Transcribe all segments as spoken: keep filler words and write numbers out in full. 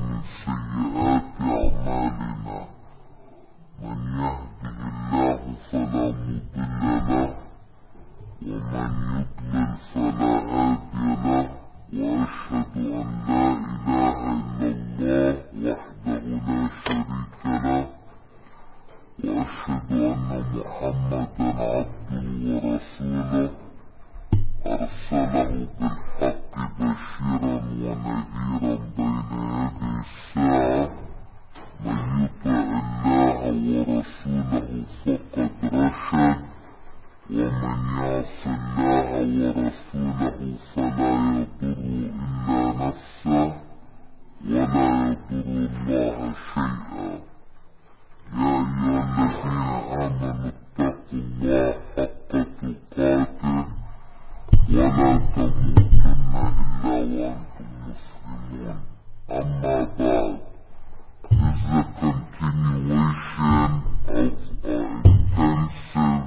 من سيئات أعمالنا من يهده الله فلا مضل له ومن يضلل فلا هادي له وأشهد أن لا إله إلا الله وحده لا شريك له وأشهد أن محمدا عبده ورسوله أرسله بالحق بشيرا ونذيرا بين يدي الساعة من يطع الله ورسوله فقد رشد ومن يعص الله ورسوله فلا يضر إلا نفسه ولا يضر الله شيئا. يا أيها الذين آمنوا اتقوا الله حق تقاته ولا تموتن إلا وأنتم مسلمون. أما بعد, this is a continuation of our intensive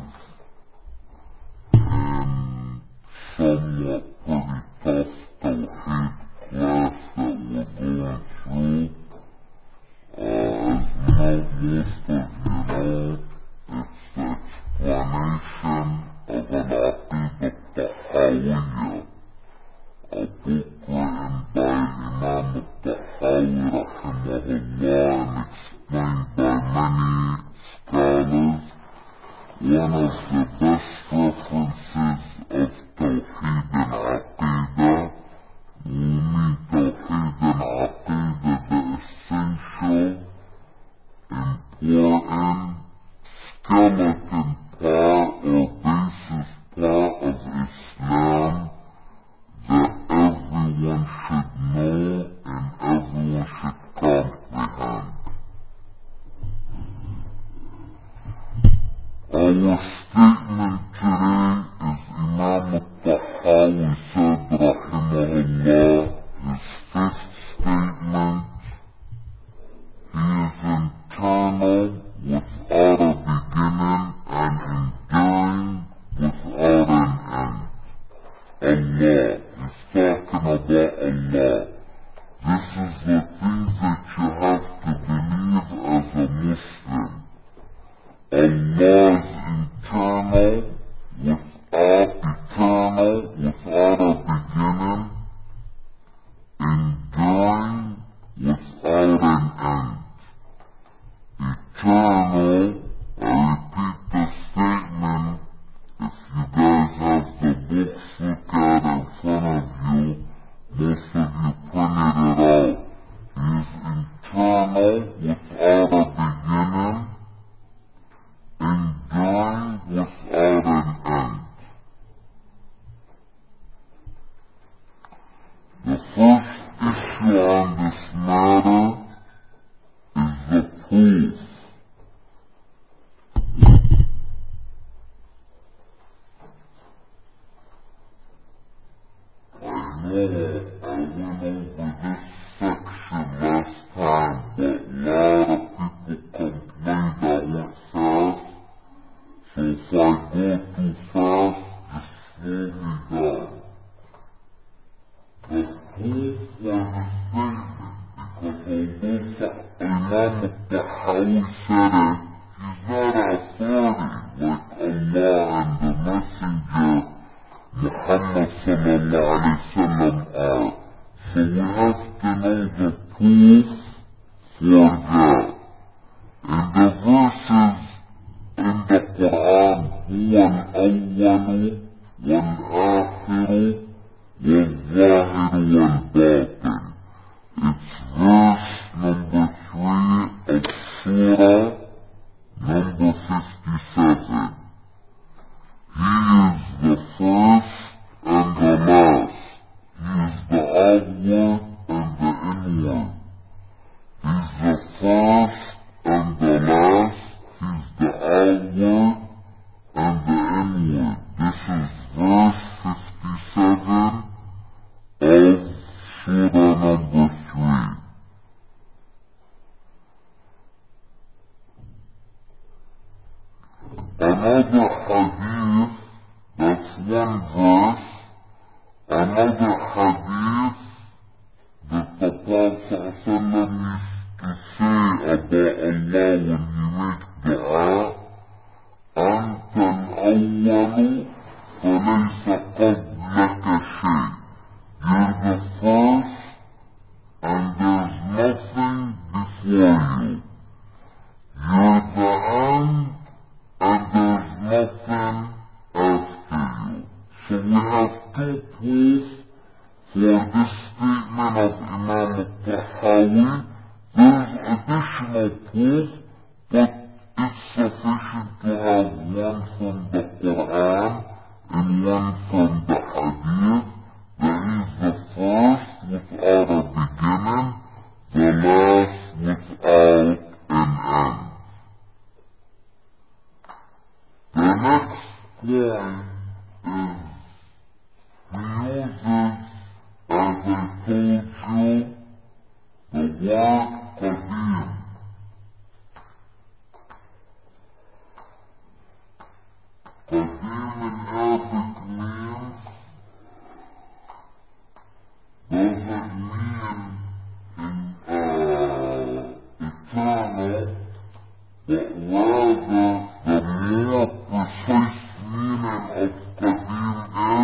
and somewhat pretty tough Tawheed class that we're going through. Uh, as most of you know, it's the explanation of an Aqidah Tahawiyya, a book written by Imam al-Tahawi rahimahullah and explained by many scholars. One of the best references of Tawheed and Aqidah, Umi Tawheed and Aqidah, the essential, important, skeleton part or basis part of Islam that everyone should know and everyone should comprehend. Our statement today is Imam al-Tahawi said rahimahullah, his fifth statement, he is internal without a beginning and enduring without an end. Allah, he's talking about Allah. This is the things that you have to believe as a Muslim. Allah is internal, without eternal, without a beginning, enduring, without an end. Eternal, I repeat the statement, if you guys have the books look at in front of you, most of you printed it out. He is internal, without a beginning, enduring without an end. The first issue on this matter is the proof. I know I went over this section last time, but a lot of people complained I went fast. So if I go too fast, just slow me down. The proof for the statement, because although Imam al-Tahawi said it, he's not an authority like Allah and the Messenger Muhammad sallallahu alayhi wa sallam are. So we have to know the proof for that. And the verses in the Quran, هو الأول والآخر والظاهر والباطن. It's verse number three of Surah number fifty-seven. He is the first and the last. He is the outward and the inward. He is the first and the last. He is the outward and the inward. This is verse fifty-seven of Surah number three. Another hadith, that's one verse. Another hadith statement of Imam al-Tahawi, there's additional proof, but it's sufficient to have one from the Quran and one from the Hadith, that he's the first without a beginning, the last without an end. The next point is he uses, as I told you, the word qadim. Qadim in Arabic means, doesn't mean in, uh, eternal, but rather the more precise meaning of qadim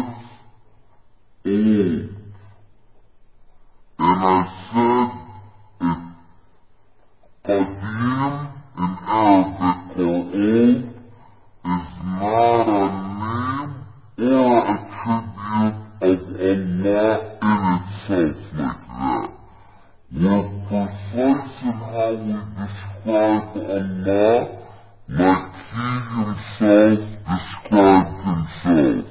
is old. And I said it, qadim in Arabic or old is not a name or attribute of Allah in itself like that. We're precise in how we describe Allah like He Himself described Himself.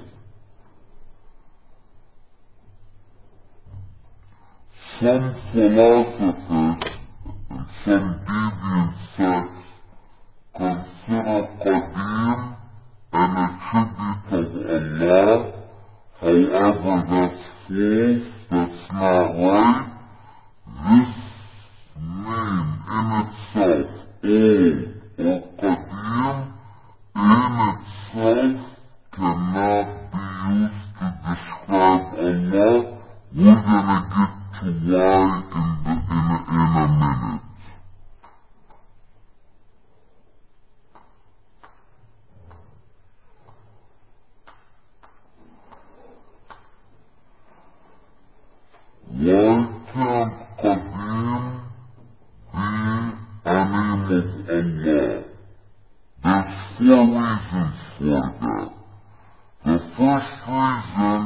Some philosophers and some deviant sects consider qadim an attribute of Allah. However, that's false, that's not right. This name in itself, old or qadim, in itself cannot be used to describe Allah. We're gonna get to why in, the, in, a, in a minute. Why can't qadim be a name of Allah? There's four reasons for that. The first reason,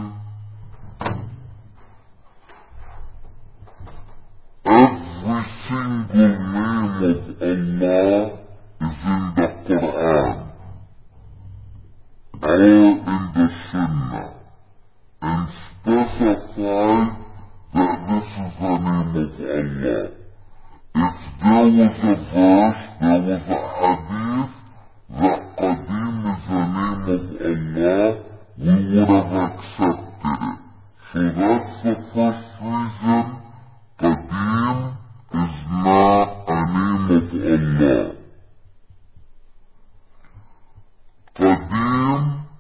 every single name of Allah is in the Quran or in the Sunnah and specify that this is the name of Allah. If there was a verse, there was a hadith that qadim is the name of Allah, we would have accepted it. So that's the first reason qadim is not a name of Allah. Qadim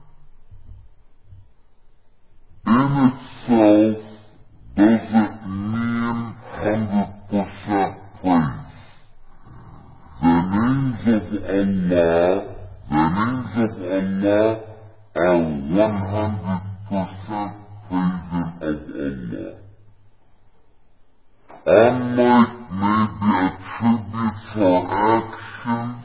in itself doesn't mean one hundred percent praise. The names of Allah, the names of Allah are one hundred percent praising of Allah. Unlike maybe attributes or actions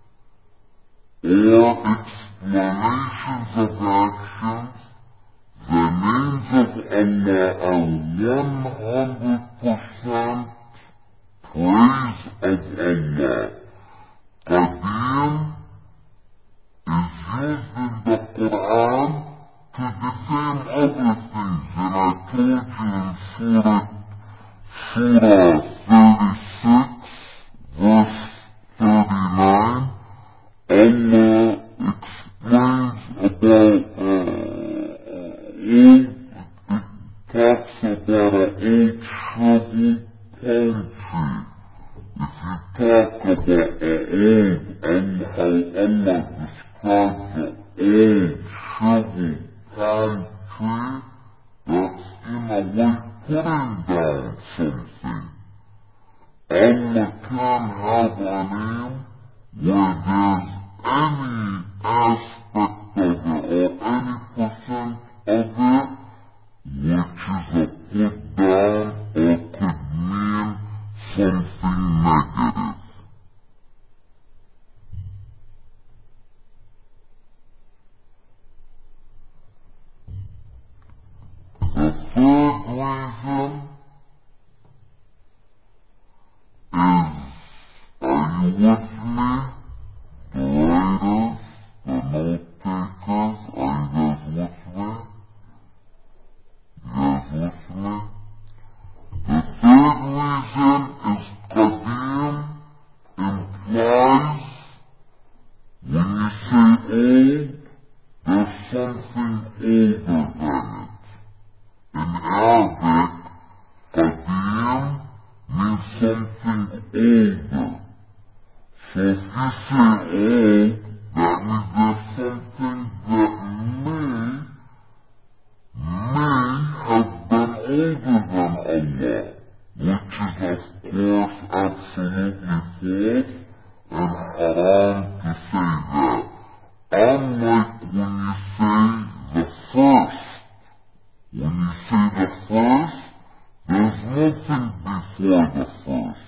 or explanations of actions, the names of Allah are one hundred percent praise of Allah. Qadim is used in the Quran to define other things, and I told you in Surah, Surah thirty-six, verse thirty-nine, Allah explains about uh, old, it talks about an old shriveled palm tree. If you talk about an old, and how Allah describes an old shriveled palm tree, that's in a way putting down something. Allah can have a name where there's any aspect of it or any percent of it which is a put down or could mean something negative. The third reason with me? The writers, the note takers, are you guys with me? You guys with me? The third reason is qadim implies when you say old, there's something older than it. In Arabic, qadim means something older. So if you say old, that means there's something that may, may have been older than Allah, which is of course absolutely false and haram to say that. Unlike when you say the first. When you say the first, there's nothing before the first.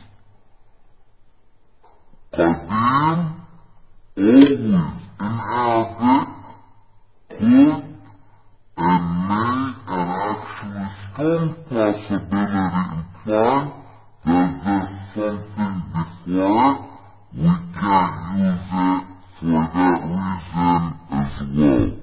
Qadim, always in Arabic, could and may and actually strong possibility imply that there's something before it. We can't use it for that reason as well.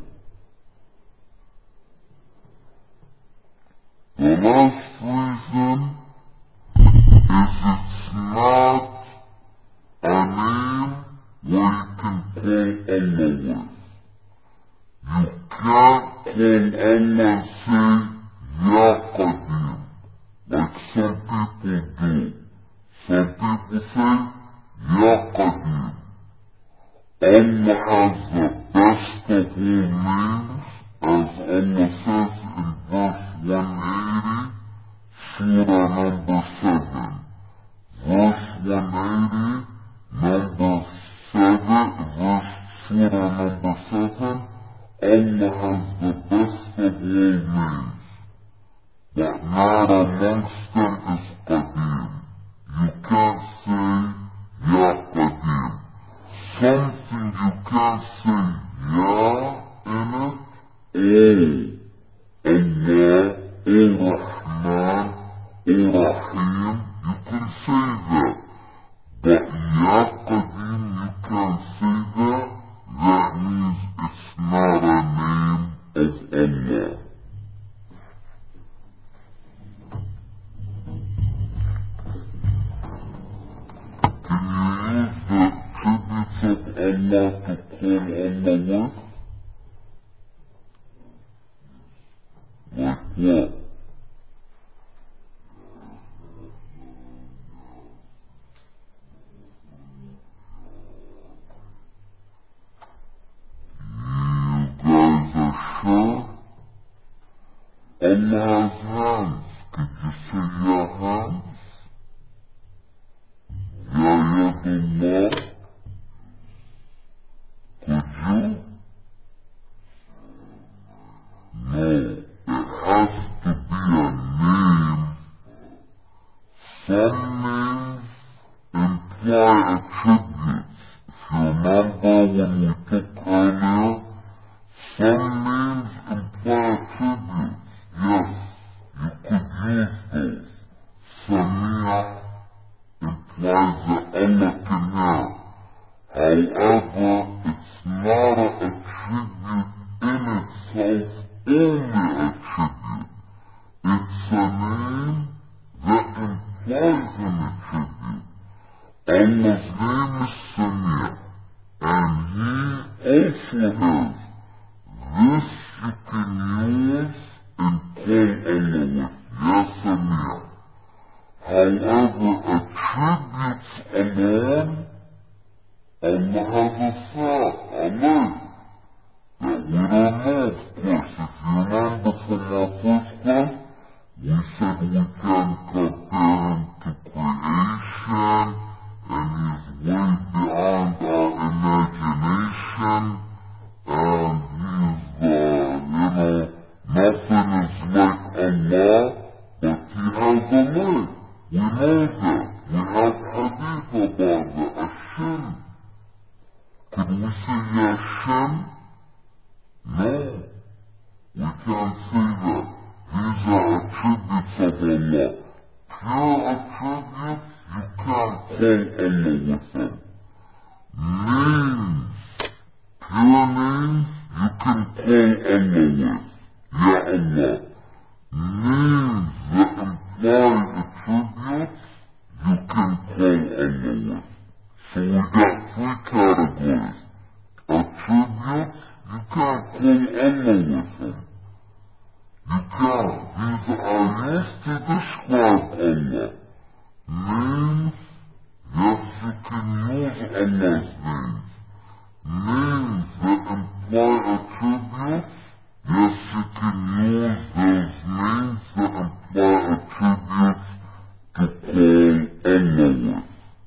The last reason is it's not a name where you can call Allah with. You can't call Allah and say, Ya Qadim, like some people do. Some people say, Ya Qadim. Allah has the best of all names, as Allah says in verse one eighty, Surah number seven. Verse one eighty, number seven, verse Surah number seven, Allah has the best of all names, but not amongst them is Qadim. You can't say Ya Qadim. Something you can't say Ya in it, Oh, Allah, O Rahman, O Rahim, you can say that. But Ya Qadim, you can't say that. That means it's not a name of Allah. Can you use the tributes of Allah to call Allah with? Like what? Allah has hands. Could you say Ya hands? Ya Yadullah? Could you? No. It has to be a name. Some names imply attributes. If you remember when we took earlier, some names imply attributes. Yes, you could use those. Samia implies that Allah can hear. However, it's not an attribute in itself, only attribute. It's a name that implies an attribute. Allah's name is Samia, and He also has. This you can use and call Allah with, Ya Samia. However, attributes alone, Allah has a thought, Allah, that we don't know, of course. If you remember from our first class, we said we can compare Him to creation, and He's way beyond our imagination, and He's, uh, you know, nothing is like Allah, but He has a name. We know that. We have hadith about that. Hashem. Could we say Hashem? No. We can't say that. These are attributes of Allah. Pure attributes, you can't call Allah with them. Names, pure names, you can call Allah with. Ya Allah. Names that imply attributes, you can call Allah with. So we got three categories. Attributes, you can't call Allah with them. You can't. These are used to describe Allah. Names, yes, you can use Allah's names. Names that imply attributes, yes, you can use those names that imply attributes to call Allah with.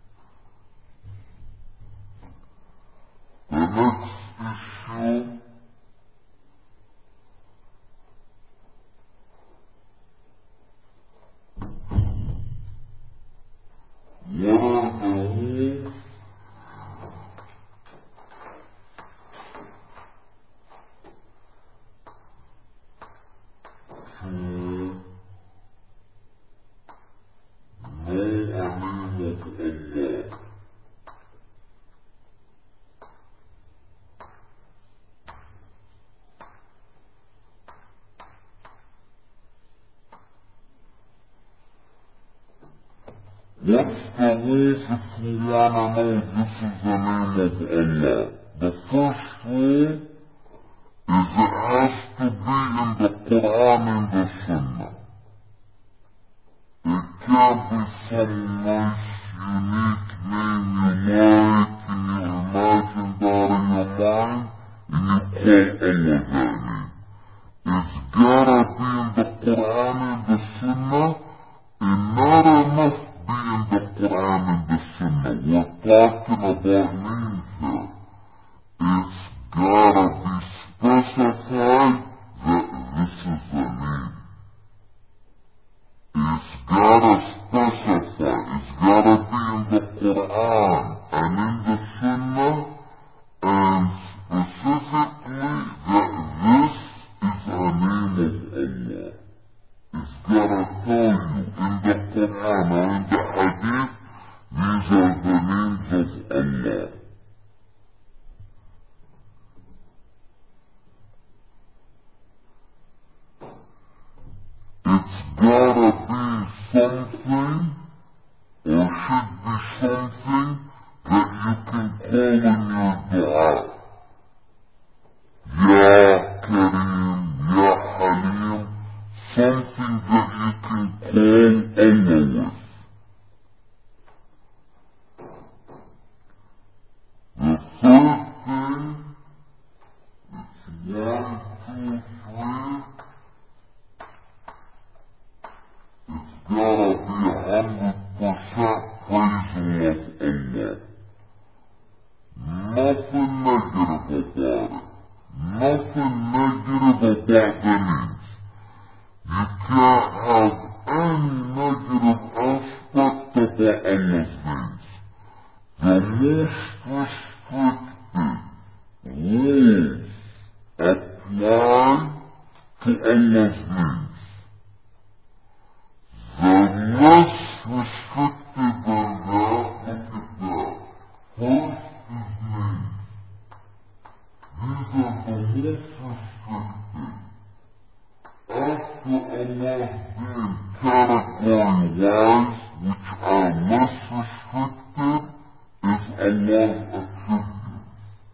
The next issue, what are the rules to know a name of Allah? What's the rules if we wanna know this is the name of Allah? The first rule is it has to be in the Quran and the Sunnah. It can't be some nice, unique name you like and you imagine that in your mind and you call Allah that name. It's gotta be in the Quran and the Sunnah, and not enough be in the Quran and the Sunnah. We're talking about names here. It's gotta be specified that this is the name. It's gotta specify. It's gotta be in the Quran and in the Sunnah, and specifically that this is the name of Allah. It's gotta tell you in the Quran or in the Hadith, these are the names of Allah. It's gotta be something, or should be something, that you can call in your dua. Ya Kareem, Ya Halim, something that you can call Allah with. The third thing, it's one, two, three, it's gotta be a hundred percent praising of Allah. Nothing negative about it. Nothing negative about the names. You can't have any negative aspect about Allah's names. The most restricted rules apply to Allah's names. The less restricted than that, look at that. First is names. These are the most restricted. After Allah's name, category-wise, which are less restricted, is Allah's attributes.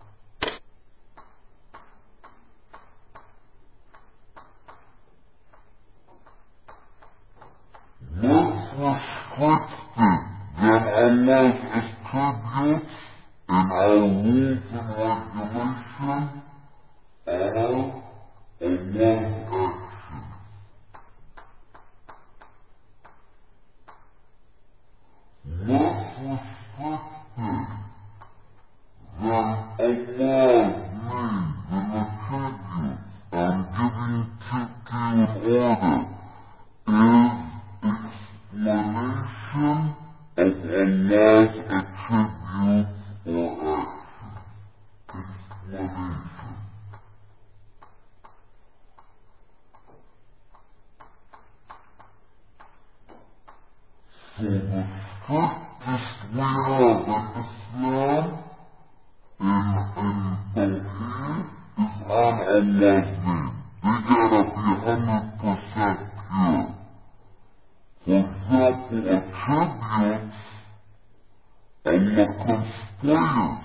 Less restricted than Allah's attributes in our rules and regulations are Allah's actions. Less restricted than Allah's names and attributes and giving to in order is explanation of Allah's attributes or actions. Explanation. So the strictest we have in Islam example, attributes Allah conspires.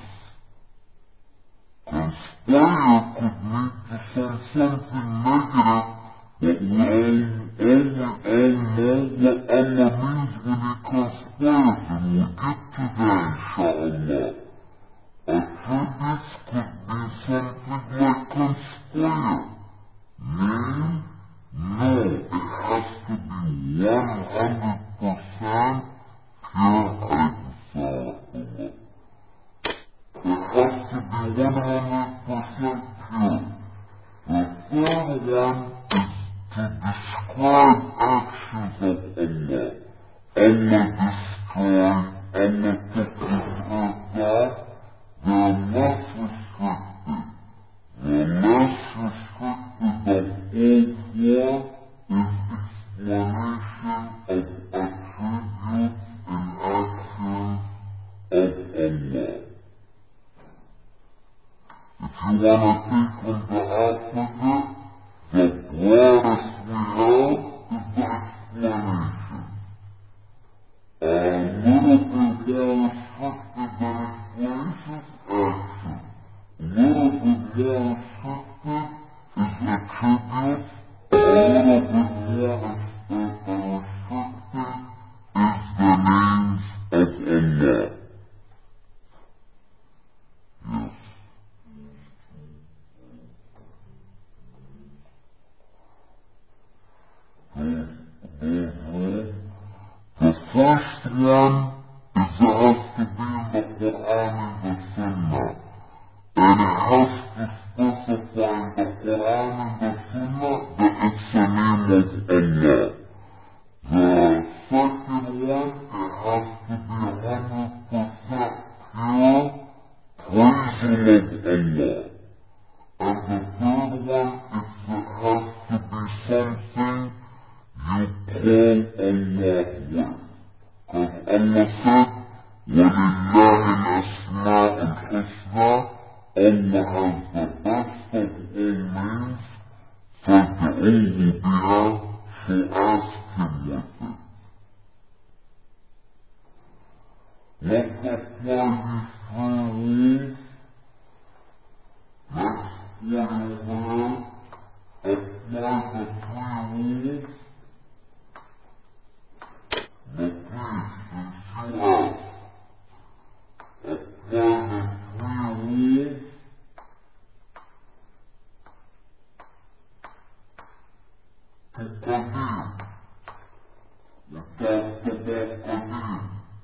Conspire could mean to some something negative, but we all, all, we all know what Allah means when He conspires, and we'll get to that inshallah. Attributes could be something like conspire. Name? No, it has to be one hundred percent pure alayhi. It has to be one hundred percent pure. The third one is to describe actions of Allah. Allah destroyed, Allah took His earth down. They're less restricted. The less restricted of all four is explanation of attributes and actions of Allah. If you want to think from the opposite, the broadest we have is the explanation. A little bit more restricted than explanation is action. A little bit more restricted is attributes. A little bit more restricted is the names of Allah. Yes. The first one is it has to be in the Quran and the Sunnah, and it has to specify in the Quran and the Sunnah that it's the name of Allah. The second one, it has to be one hundred percent pure praising of Allah. And the third one is it has to be something you call Allah with. Because Allah said, وَلِلَّهِ الْأَسْمَاءُ الْحُسْنَى, Allah has the best of all names, فَادْعُوهُ بِهَا, so ask Him with it. Let's apply these three rules. Next one over, apply the three rules. But please, since you have applied the three rules, to Qadim, we talked about Qadim.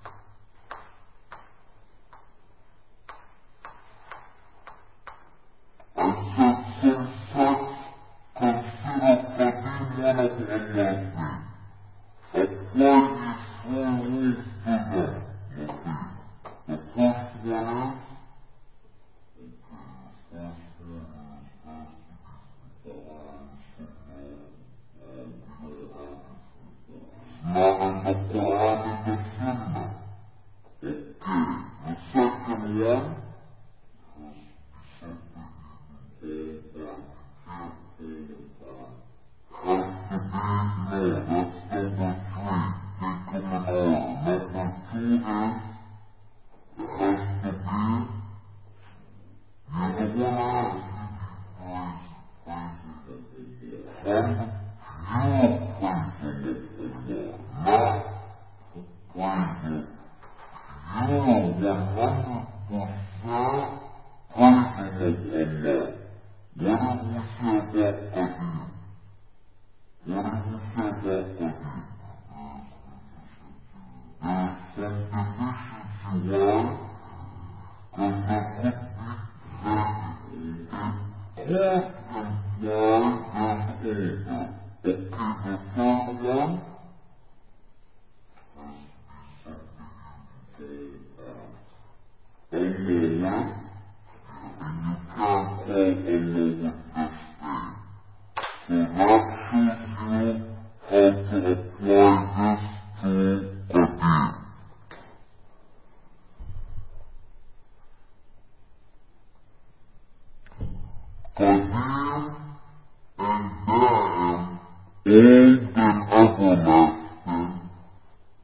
I said some sects consider Qadim one of Allah's names. Apply these three rules to them. The first one is, okay, the first one is not in the Quran and the Sunnah. Okay, the second one has to be, no, that's number three. Take them in order. Number two is, it has to be, you don't want to ask you praising Allah. One, pure praising, not praising. You one hundred percent praising of Allah. What did we say about Qadim? What did we say about Qadim? There's some deficiency, why? Because there could be that it could imply an order. Okay, the third one has to be something you can call Allah with, and you can't call Allah with this name. So that shows you how to apply this to Qadim. Qadim and Da'im, old and everlasting,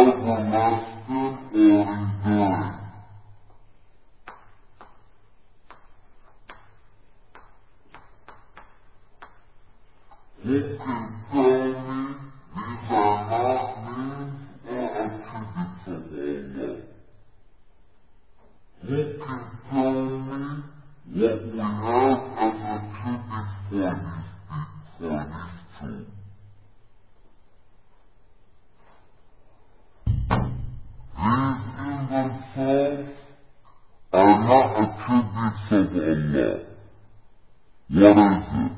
everlasting or enduring? Who can tell me these are not names or attributes of Allah? Who can tell me what we have as attributes for these, for these two? These in themselves are not attributes of Allah. What is it?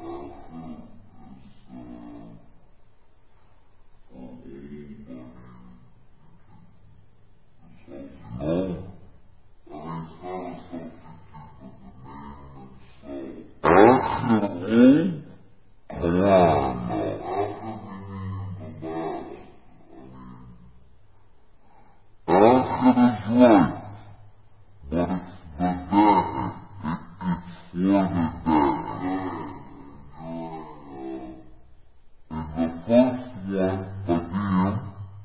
No? آخر كلام آخر is right, but it's the dahi, it, it's for the dahi. In the first one, Qadim,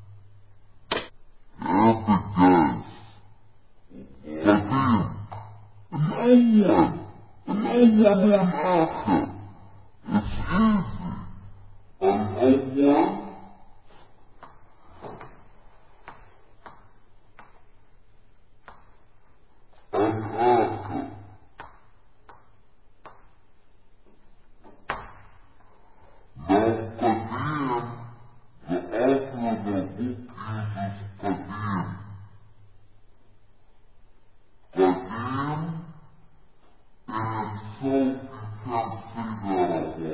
Arabic guys, Qadim, الأول الأول والآخر. It's easy. الأول الآخر. Now Qadim, the author of the book uses Qadim. Qadim in itself, you can't say that about Allah.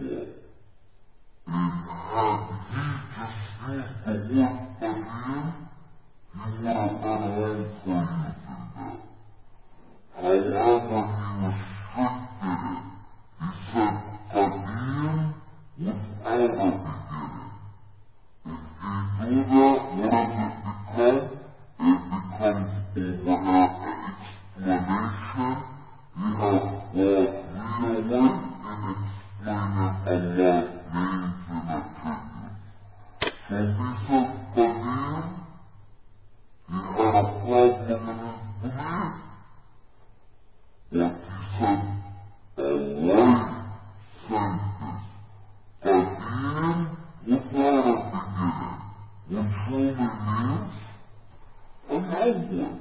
If had he just used the word Qadim, he would have been wrong for using that. However, he restricted it. He said Qadim without a beginning. If you do that, what does it become? It becomes over explanation. You have walked real way in explaining Allah's names and attributes. So if he said Qadim, he had a problem in his belief. But he said a right sentence. Qadim without a beginning, which only means another.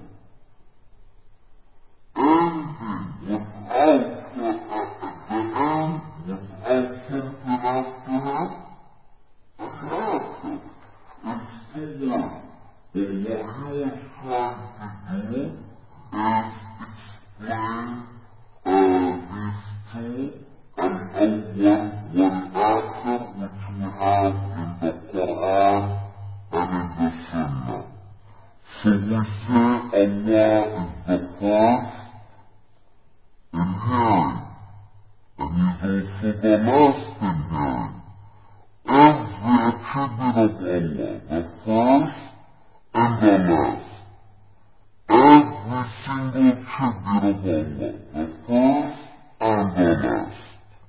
Ending without the, uh, the end, without something after it, another. It's the word. But what he was trying to do is explain uh, these two, al-awwal wal-akhir, which we have in the Quran and in the Sunnah. So we say Allah is the first in hearing, and He's also the last in hearing. Every attribute of Allah, the first and the last. Every single attribute of Allah, the first and the last.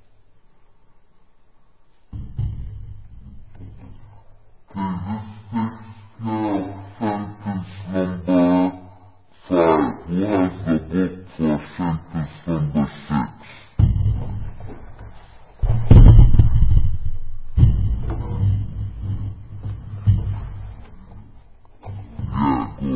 Okay, this takes care of sentence number five. Who has the book for sentence number six? Yeah, go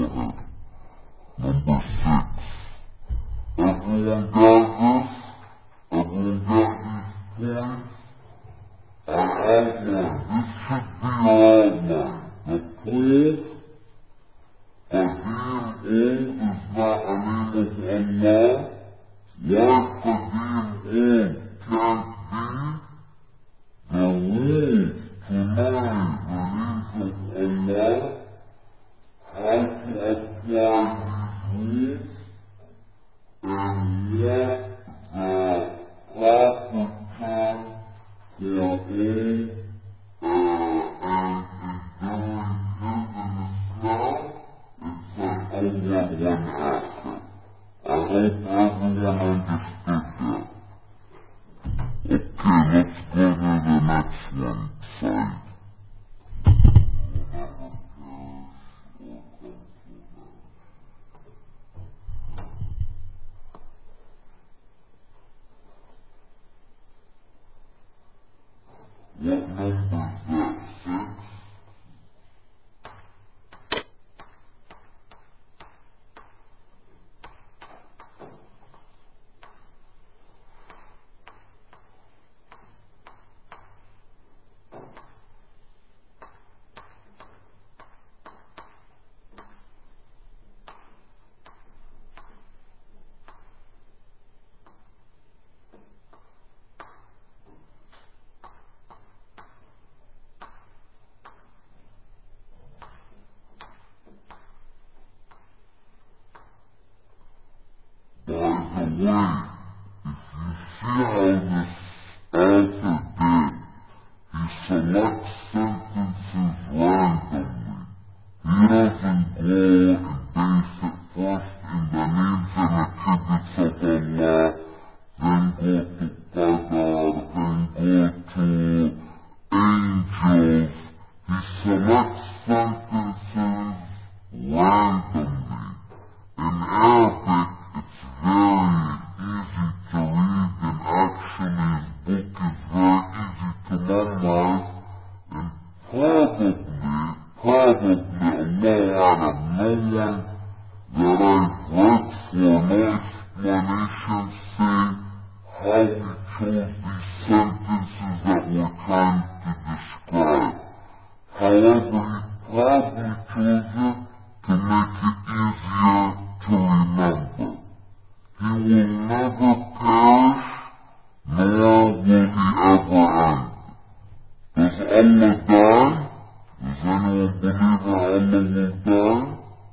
way, if you see how this author did, he selects sentences randomly. He doesn't go and base it first in the names and attributes of Allah, then go to Qadar, then go to angels. He selects sentences randomly. In Arabic, it's very easy to read, and actually his book is very easy to memorize, and probably, probably, Allah Alam, no one that I've read for, no explanation say how he chose these sentences that we're trying to describe. However, he probably chose it to make it easier to remember. He will never perish, nor will he ever end. Does Allah die? Does anyone believe that Allah will die?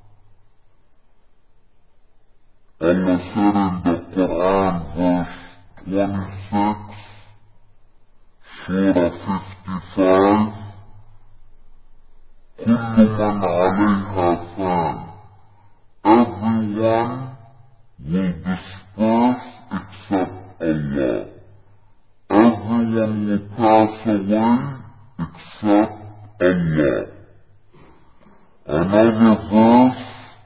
Allah said in the Quran, verse twenty-six, Surah fifty-five, كل من عليها فان. Everyone will disperse except Allah. Everyone will pass away except Allah. Another verse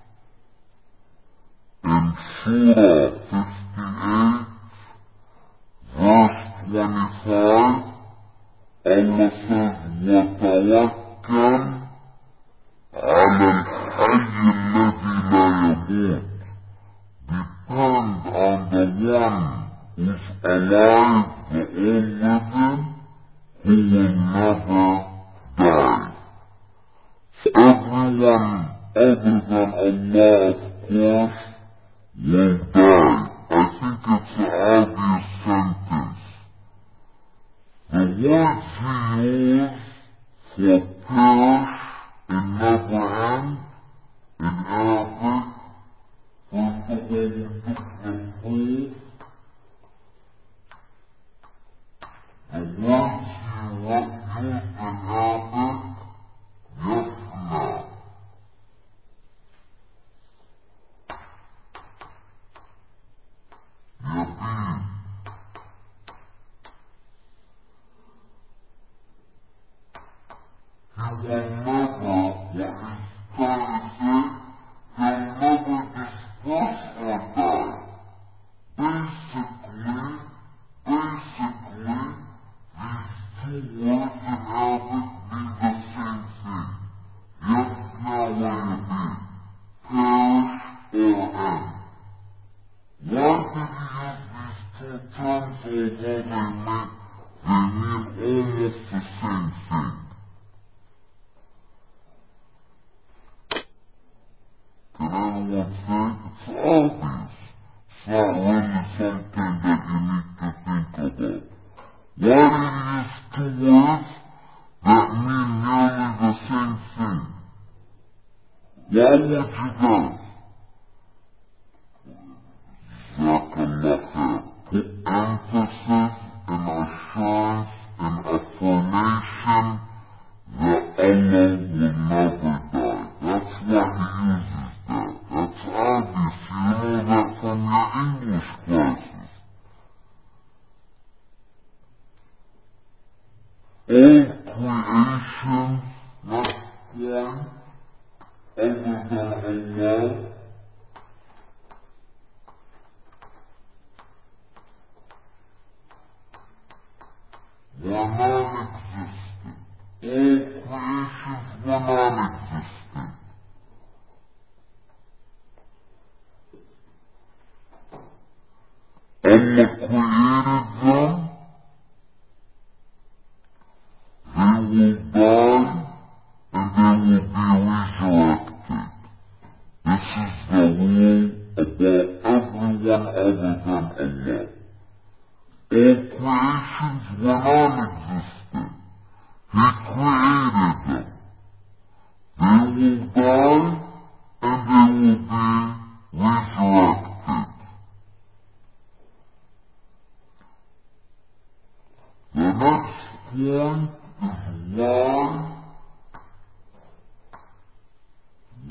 in Surah fifty-eight, verse twenty-five, Allah says, وَتَوَكَّلْ على الحي الذي لا يموت. Depend on the one who's alive, the all-living, who will never die. Everyone other than Allah, of course, will die. I think it's an obvious sentence. The words he used for perish and never end in Arabic, first of all we took the whole. The words he used in Arabic, yafna. Yabin. He will never, what he's trying to say, he'll never disperse or die. Basically, basically, these two words in Arabic mean the same thing. Yafna wa yabin. Perish or end. Why did he use these two terms, although they mean, they mean almost the same thing? Can anyone say? It's obvious. It's not really something that you need to think about. Why do you use two words that mean nearly the same thing? Why would you guys? Jazakallah khair. Put emphasis and assurance and affirmation that Allah will never die. That's why he uses that. That's obvious. You know that from your English classes. All creations, not one, other than Allah, were non-existent. All creations were non-existent. Allah created them, they will die, and they will be resurrected.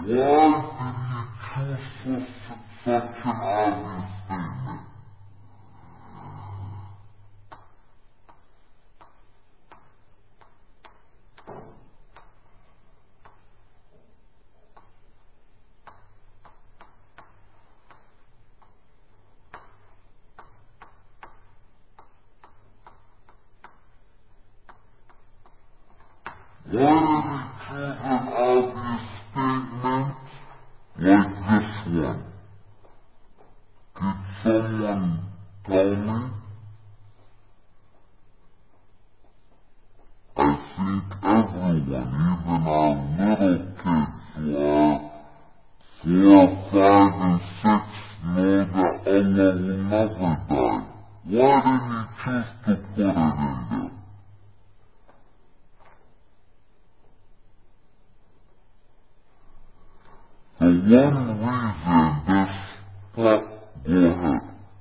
Why did he choose such an obvious statement? Why did he choose an obvious statement like this one? Could someone tell me? I think everyone, even our little kids who are four, five, and six, know that Allah will never die. Why did he choose to put it in there? For one reason, this part, go ahead.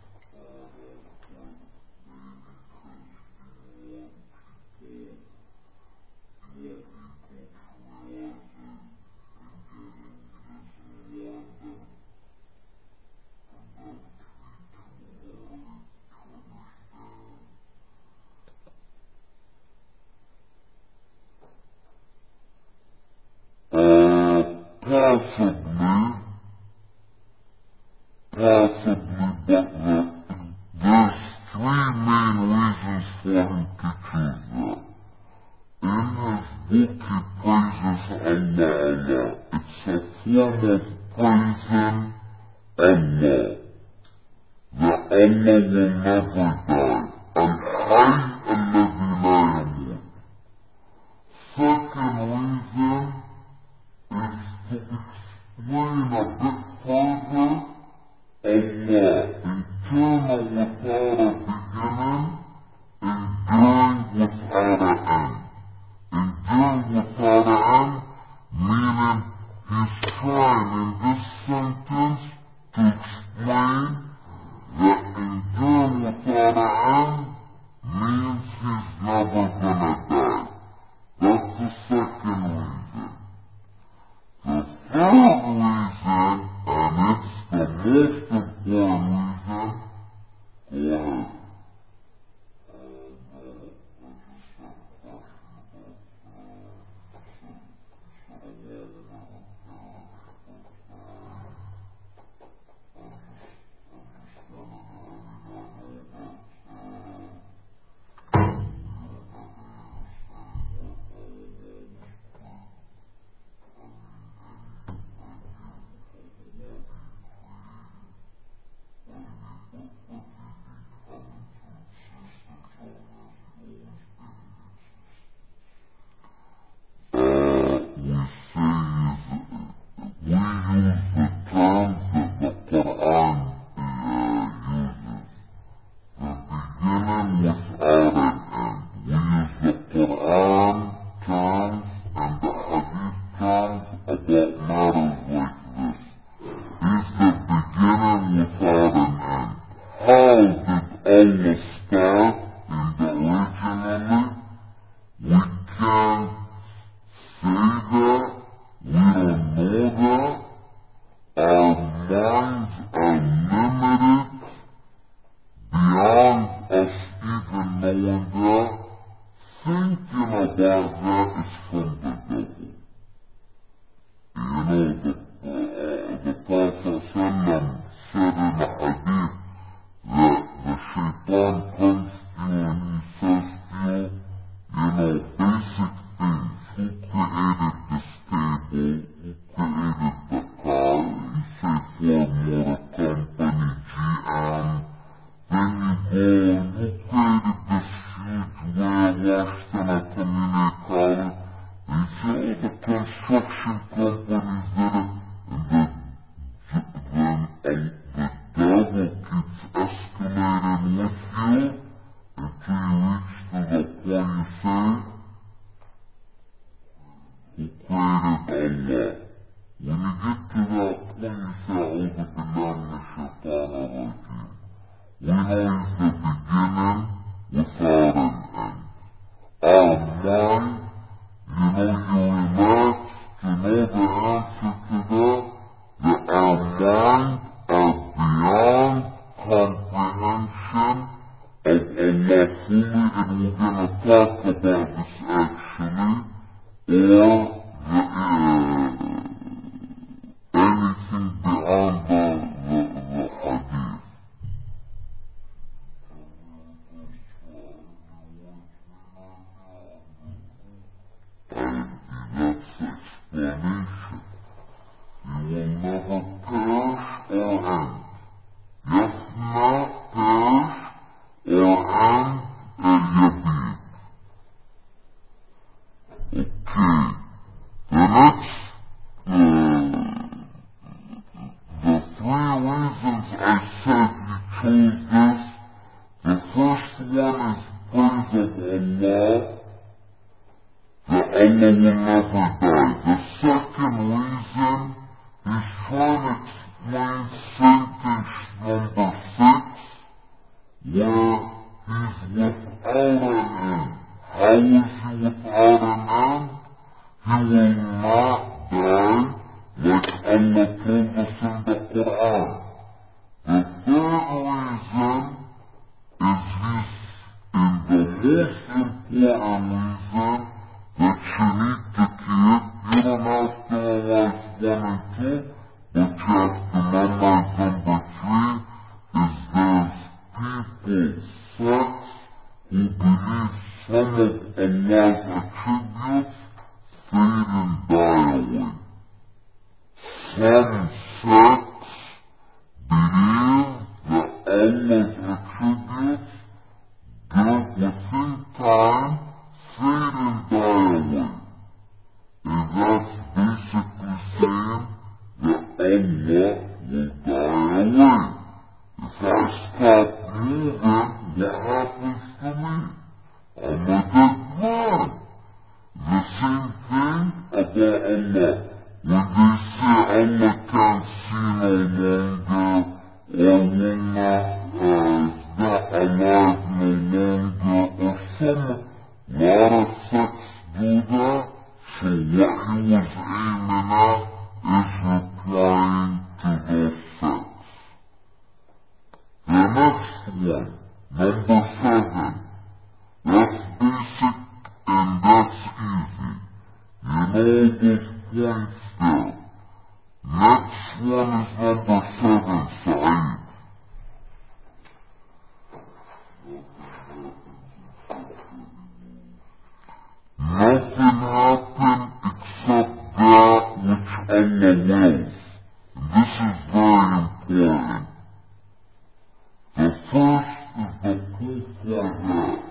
Uh, possibly, possibly, but the, there's three main reasons for him to choose that. In his book, he praises Allah, Allah. It's a form of praising Allah, that Allah will never die. Al-Hayy alladhi la yamut. Second reason is to explain a bit further Allah, eternal without a beginning, enduring without an end. Enduring without an end, meaning he's trying in this sentence to explain that enduring without an end means he's never gonna die. That's the second reason. The third reason, and it's the most important reason, go ahead. Our mind, you know, you relax to know the answer to that. end. Yafna, Pesh, or end, Yabib. Okay. The next, uh, the three reasons I said you chose this, the first one is praise of Allah, that Allah will never die. The second reason, he's trying to explain sentence number six, where he's without an end. How is he without an end? He will not die, like Allah told us in the Quran. The third reason is he's in the most important reason that you need to keep. You don't have to memorize one and two, but you have to memorize number three, is there's people, sects, who believe some of Allah's attributes fade and die away. Some sects believe that Allah's attributes do within time fade and die away. And that's basically saying that Allah will die away. If I stop moving, what happens to me? I'm a dead man. The same thing about Allah. When they say Allah can't see no longer, or will not, uh, is not alive no longer, or some, lot of sects do that, so what he was aiming at is replying to those sects. The next one, number seven, that's basic and that's easy. You know those points there. Next one is number seven, Sa'id. Nothing happened except that which Allah wills. And this is very important. The first is the proof for that.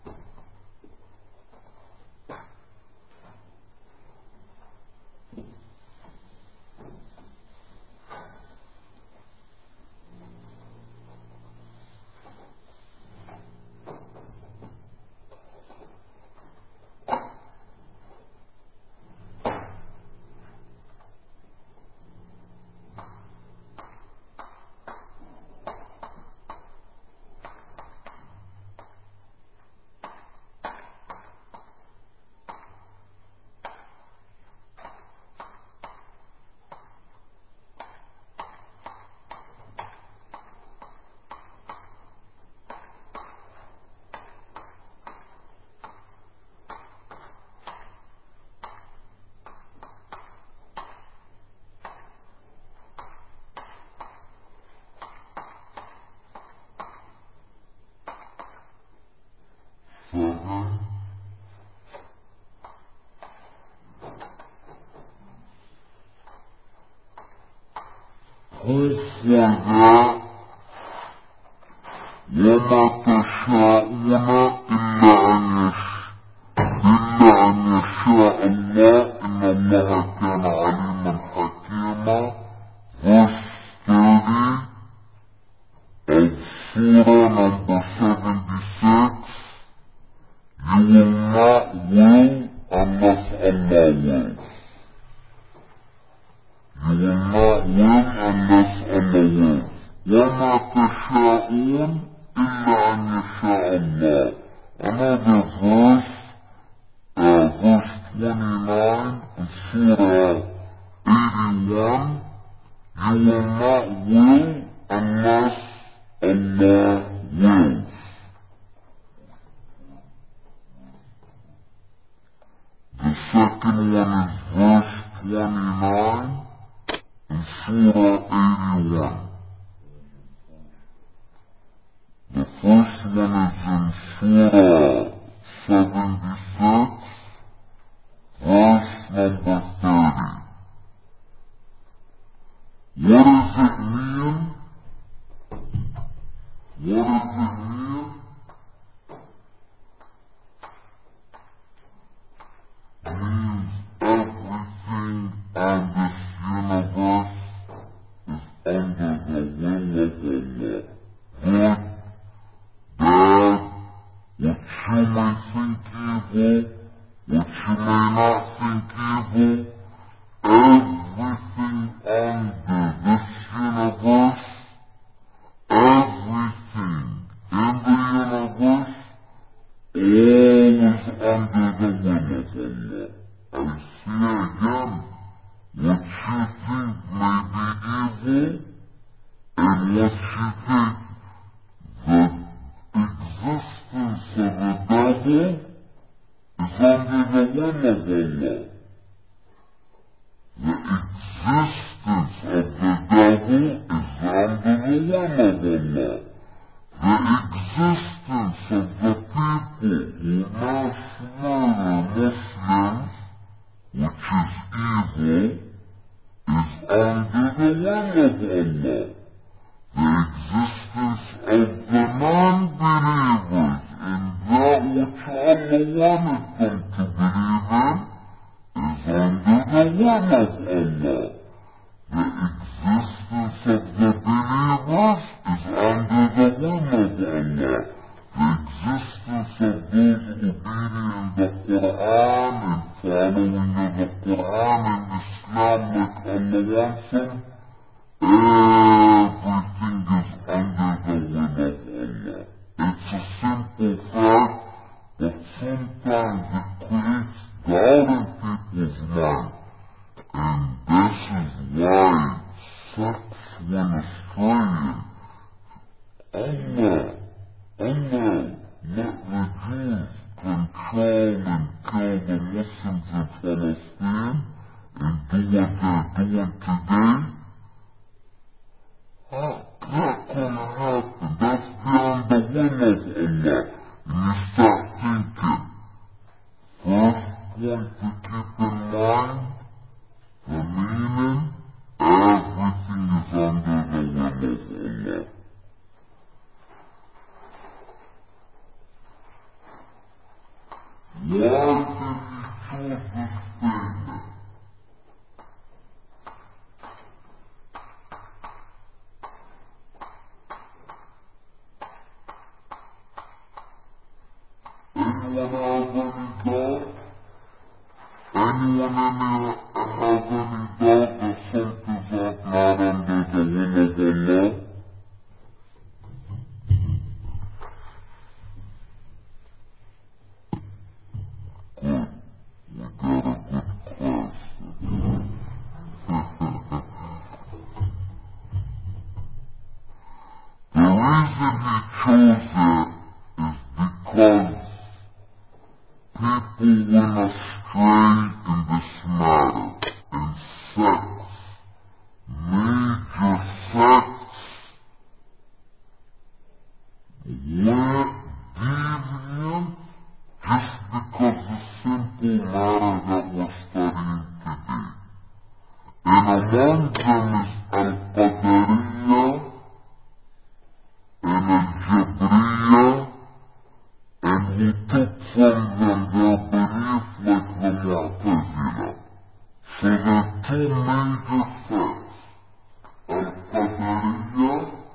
Seven. Proof for that, وَمَا تَشَاءُونَ إِلَّا أَن إِلَّا أَن يَشَاءَ اللَّهُ إِنَّ اللَّهَ كَانَ عَلِيمًا حَكِيمًا. Verse thirty of Surah number seventy-six. You will not will unless Allah wills. You will not will unless Allah wills. وَمَا تَشَاءُونَ إِلَّا أَن يَشَاءَ اللَّهُ. Another verse, uh, verse twenty-nine of Surah eighty-one. You will not will unless Allah wills. The second one is verse twenty-nine in Surah eighty-one. The first one is in Surah seventy-six, verse number thirty. What does it mean of Allah. The existence of the people who mass murder Muslims, which is evil, is under the will of Allah. The existence of the non-believers in that which Allah wanted them to believe in is under the will of Allah. The existence of the believers is under the will of Allah. The existence of those obeying the Quran and following the Quran and Islam like Allah wants them, everything is under the will of Allah. It's a simple fact, but sometimes it creates doubt in people's minds. And this is why sex went astray. Allah, Allah let the Jews control and kill the Muslims in Palestine and do what they're doing today. How, that couldn't happen. That's beyond the will of Allah. And you start thinking, first point to keep in mind, the meaning, everything is under the will of Allah. Why did he choose this statement? Anyone have any doubt? Anyone any, have any doubt that something's not under the will of Allah? Good. We got a good question. The reason he chose it is because people went astray in this matter, in sex, major sex, went deviant just because the simple matter that we're studying today. And among them is Al-Qadariyya and Al-Jabriyya, and who took from them their belief like the Mu'tazila. So there are two major sects, Al-Qadariyya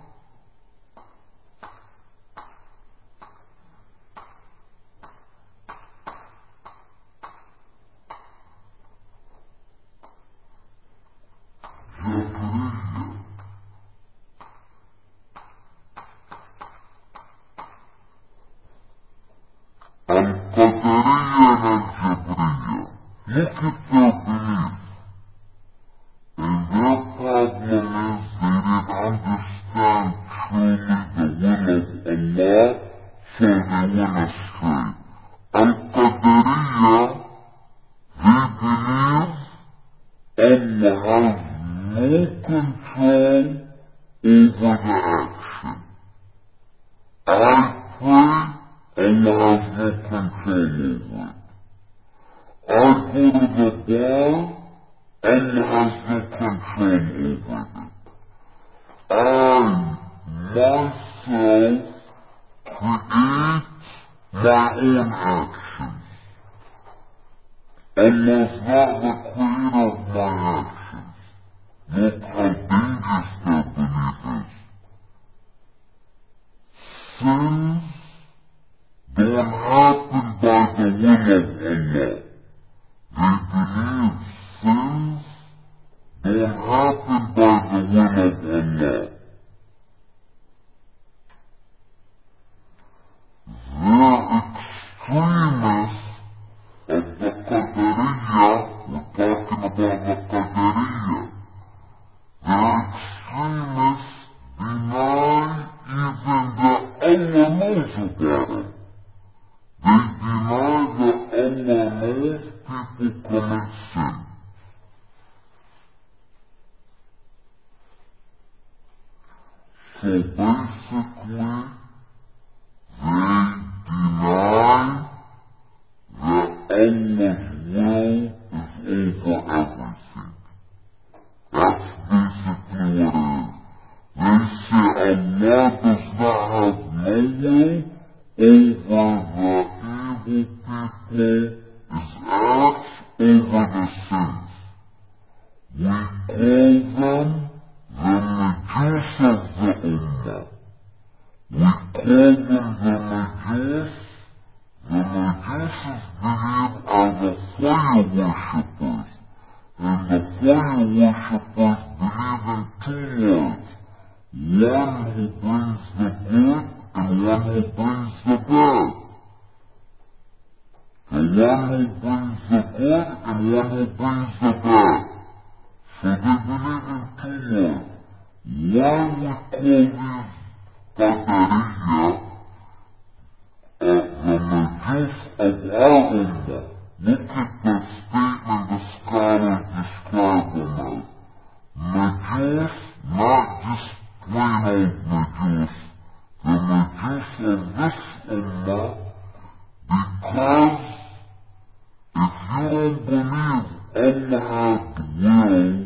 Al-Qadariyya and Al-Jabriyya. Look at their belief. And their problem is they didn't understand truly the will of Allah, so they went astray. Al-Qadariyya, they believe Allah has no control over the action. I pray, Allah has no control over it. I go to the bar, Allah has no control over it. I, myself, create my own actions. Allah is not the creator of my actions. Look how dangerous their belief is. Sins don't happen by the will of Allah. They believe sins don't happen by the will of Allah. They're extremists of the Qadariyya. We're talking about the Qadariyya. They're extremists deny even that Allah knows about it. They deny that Allah knows people commit sin. So basically, they deny that Allah's will is over everything. That's basically what it is. They say Allah does not have no will over the evil people, His acts over the sins. We call them the Majus of the Ummah. We call them the Majus. The Majusis believe are the fire worshippers, and the fire worshippers believe in two words. One who brings the good and one who brings the bad. The one who brings the good and one who brings the bad. So they believe in two words. One we call these Qadariyya, uh, the Majus of our Ummah. Look at the statement the scholars describe them as. Majus, not just plain old Majus, the Majus of this Ummah, because if you don't believe Allah had will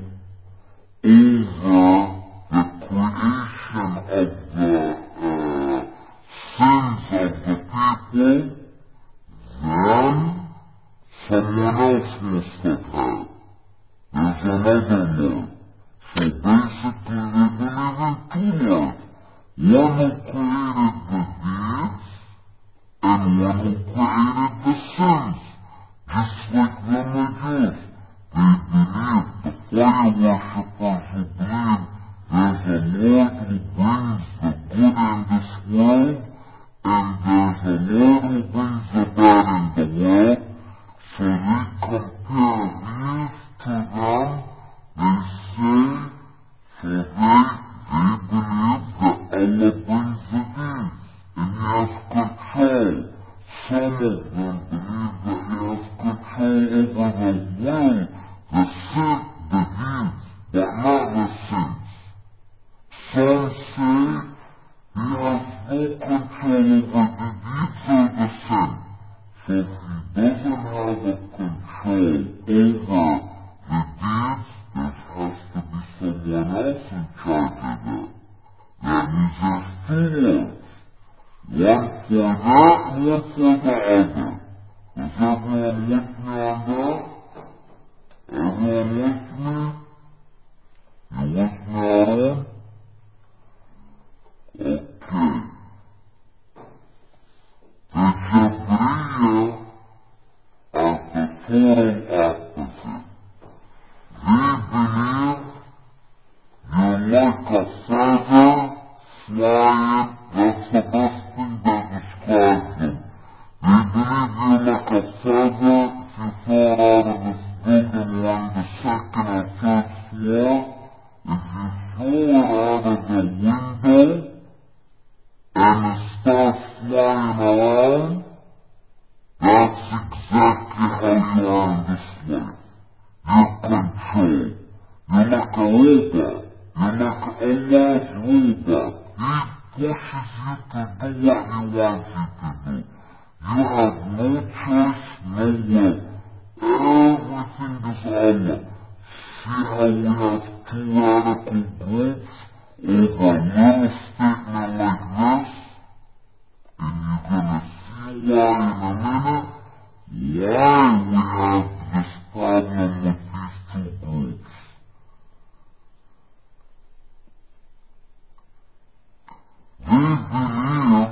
over the creation of the uh, sins of the people, then someone else must have had. There's another word. So basically they believe in two words. One who created the deeds, and one who created the sins. Just like the Majus. They believe, the fire worshippers who believe there's a Lord who brings the good in this world, and there's a Lord who brings the bad in the world. So they compare these to them. They say, so they, they believe that Allah brings the deeds, and He has control. Some of them believe that He has control over the will, the sin, the deeds, but not the sins. Some say He has no control over the deeds or the sin. So if He doesn't have a control over the deeds, there has to be someone else in charge of that. That means there's two words. One for that and one for the other. Is everyone with me on that? Everyone with me? You with me on? Okay. The Jabriya are the total opposite. They believe you're like a feather flying. That's the best thing that describes them. They believe you're like a feather if you fall out of this building on the second or third floor. If you throw it out of the window and it starts flying around, that's exactly how you are in this life. You're controlled. You're like a robot. You're like Allah's robot. He pushes you to do what He wants you to do. You have no choice, no will. Everything is Allah. See how we have two radical groups over a little statement like this? And you're gonna see why in a minute, why we have this problem with these two groups. They believe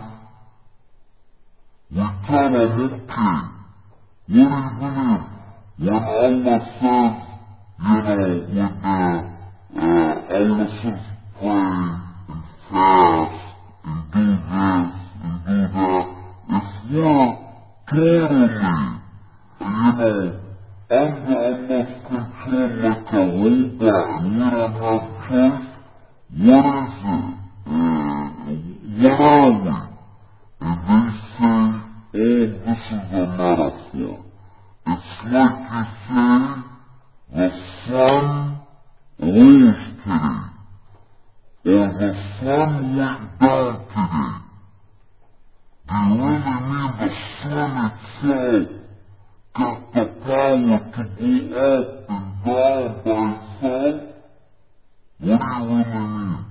we tell them, okay, what do you believe? When Allah says, you know, with the, uh, Allah says pray and fast and do this and do that, if we're totally, you know, under Allah's control like a robot and we don't have choice, what is it? Uh, what are we? And they say, oh, this is a metaphor. It's like you say, the sun rose today. or the sun went down today. Do you really mean the sun itself got the power to go up and down by itself? What do you really mean?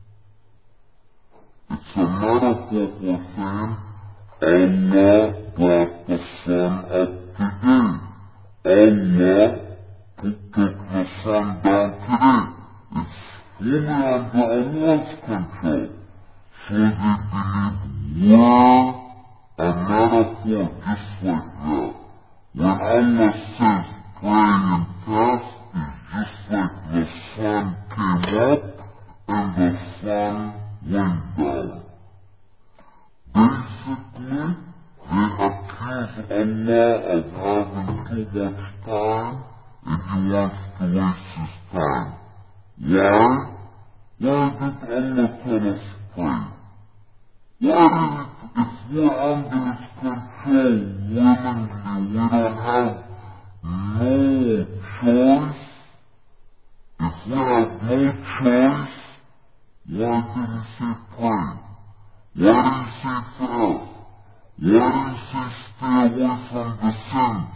It's a metaphor for saying Allah brought the sun up today. Allah took the sun down today. It's fully under Allah's control. So they believe we're a metaphor just like that. When Allah says pray and fast, it's just like the sun came up and the sun went down. Basically, they accuse Allah of having too much time and he wants to waste his time. Why? Why did Allah tell us pray? Why did it, if we're under his control willingly, we don't have no choice? If we have no choice, why did he say pray? Why did he say fast? Why did he say stay away from the sins?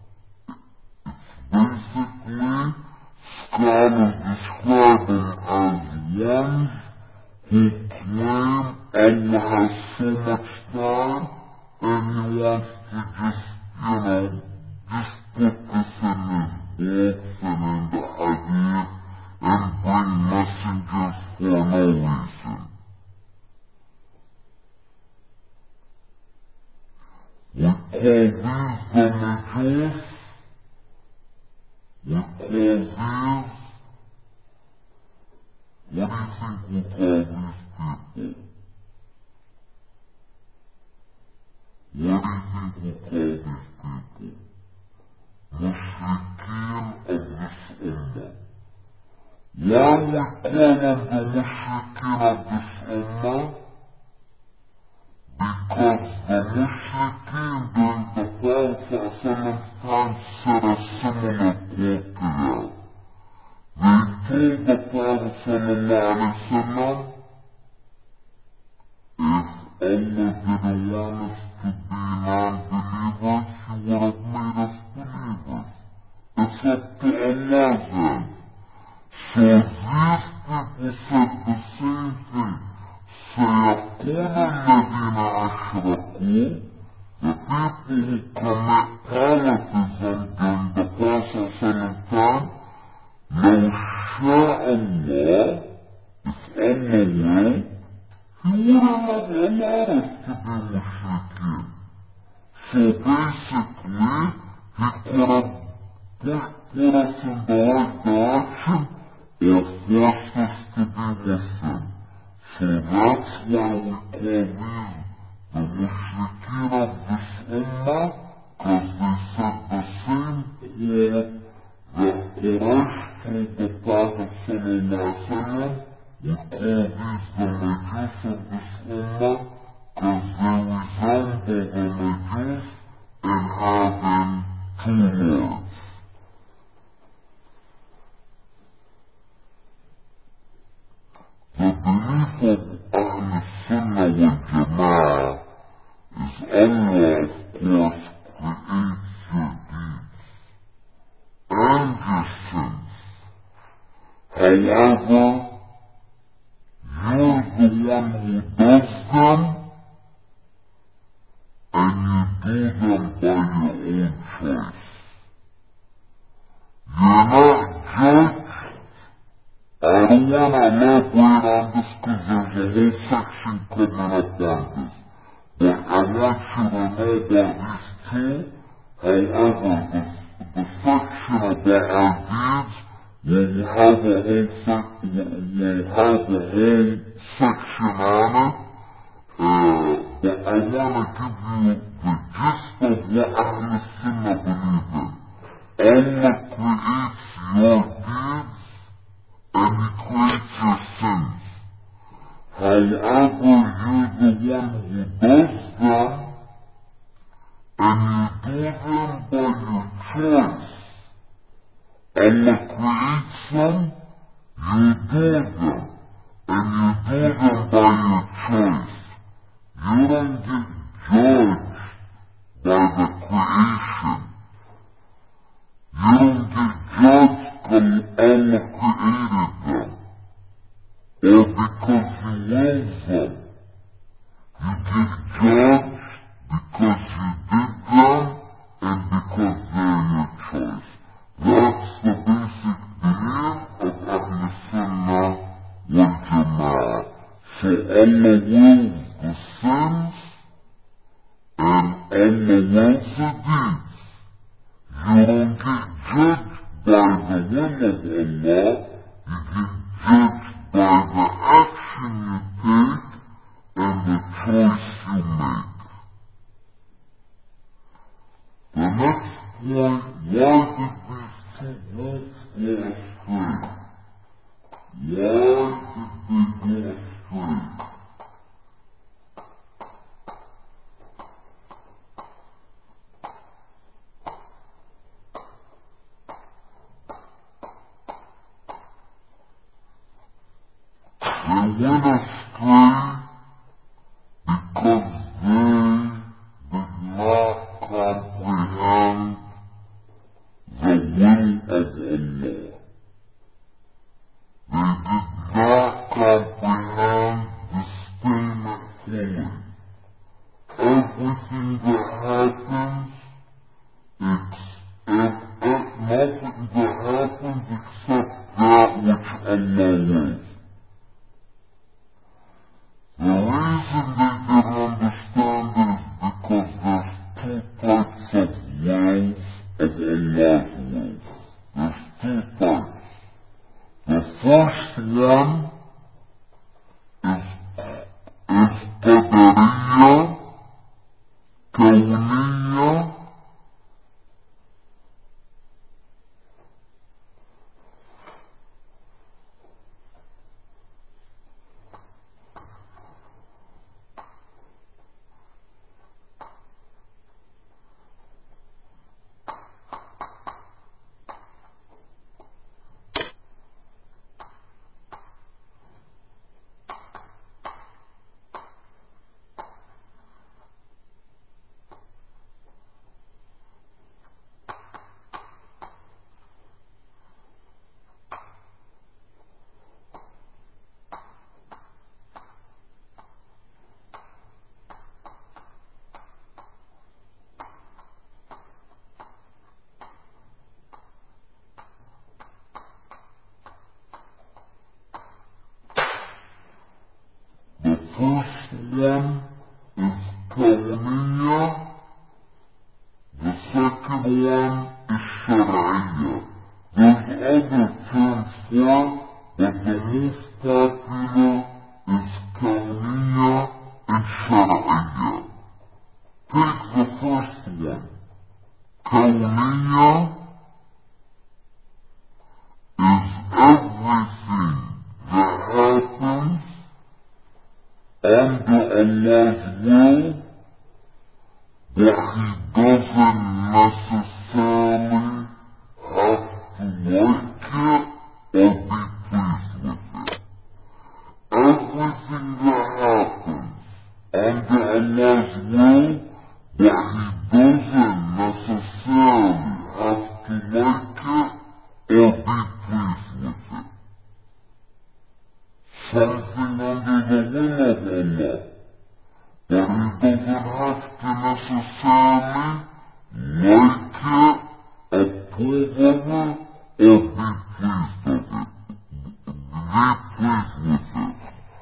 Basically, scholars describe them as ones who claim Allah has so much time and he wants to just, you know, just put this in his books and in the hadith and bring messengers for no reason. We call these the Majus. We call these, what do you think we call these people? What do you think we call these people? Mushrikeen of this Ummah. Why we call them the Mushrikeen of this Ummah? Because the Mushrikeen during the Prophet's time said a similar quote to that. They told the Prophet ﷺ, if Allah didn't want us to be non-believers, he would have made us believers. It's up to Allah then. So these people said the same thing. سيقول الذين أشركوا, the people who commit polytheism during the Prophet's time, لو شاء الله, if Allah will, he wouldn't have allowed us to be mushrikeen. So basically, he could have put, put us in the right direction or forced us to be Muslim. So that's why we call these the Mushrikeen of this Ummah, because they said the same quote that Quraysh told the Prophet ﷺ. We call these the Majus of this Ummah, because they resemble the Majus in having two lords. The belief of Ahl Sunnah wal Jama'ah is Allah, of course, creates your deeds and your sins. However, you're the one who does them, and you do them by your own choice. You're not judged. I don't want to elaborate on this because there's a whole section coming up on this. But I want you to know about these two. However, the, the section about our deeds will have a whole sec- will have a whole section on it. Uh, but I want to give you the gist of what Ahl Sunnah believe in. Allah creates your deeds and he creates your sins. However, you're the one who does them, and you do them by your choice. Allah creates them, you do them, and or because you will them. You get judged because you did them and because they're your choice. That's the basic belief of Ahl Sunnah wal Jama'ah. So Allah wills the sins and Allah wills the deeds. You don't get judged by the will of Allah, you get judged by the action you take and the choice you make. The next point, why did these two groups go astray? Why did they go astray? They went astray because they did not comprehend the will of Allah. They did not comprehend the statement fully. Everything that happens, except, nothing that happens except that which Allah wills. The reason they didn't understand is because there's two types of wills of Allah's will. There's two types. The first one is, is Qadariyya, Kawniyya, the first one is Kawniyya, the second one is Shar'iyya. There's other terms for it, but the most popular is Kawniyya and Shar'iyya. Take the first one. Kawniyya is everything that happens under Allah's will, but He doesn't necessarily have to like it or be pleased with it. Everything that happens under Allah's will, but He doesn't necessarily have to like it or be pleased with it. Something under the will of Allah, but He doesn't have to necessarily like it, approve of it, or be pleased of it. Be pleased with it.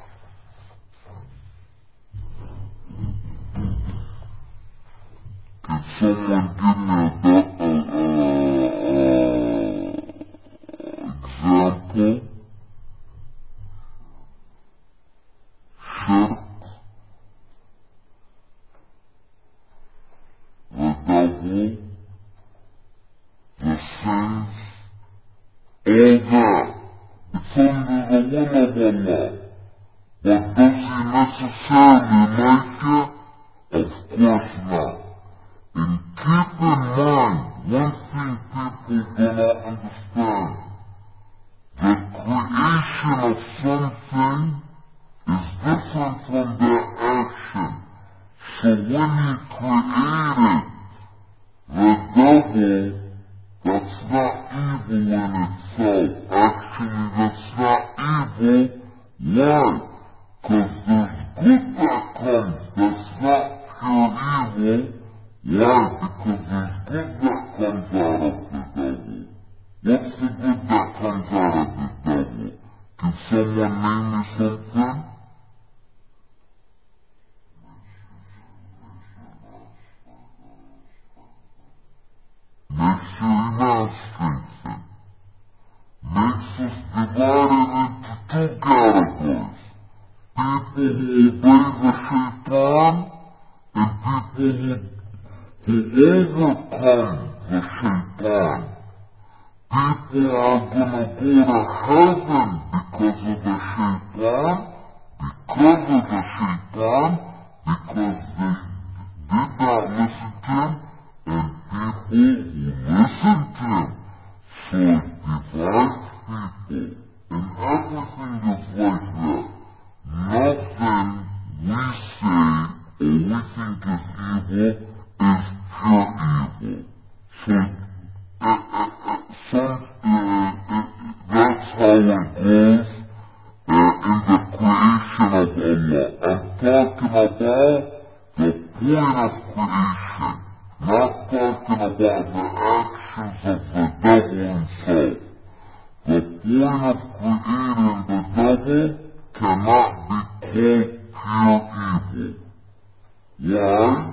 Can someone give me a, a, a, a example? Shirk, the devil, the sins, all that. It's under the will of Allah. But does He necessarily like it? Of course not. And keep in mind, one thing people do not understand, the creation of something is different from their action. So when He created the devil, that's not evil in itself. Actually, that's not evil, Why? Because there's good that comes that's not pure evil. Why? Because there's good that comes out of the devil. What's the good that comes out of the devil? Can someone name me something? Makes your iman strengthen. Makes us divided into two categories. People who obey the shaitan and people who, who overcome the shaitan. People are gonna go to heaven because of the shaitan, because of the shaitan, because they did not listen to him, and people who listen to him. So it divides people, and everything is like that. Nothing we say or we think is evil is pure evil. So uh, uh, uh, some, uh, uh, that's how it goes uh, in the creation of Allah. I'm talking about the point of creation, not talking about the actions of the devil himself. The point of creating the devil cannot be called pure evil. Why?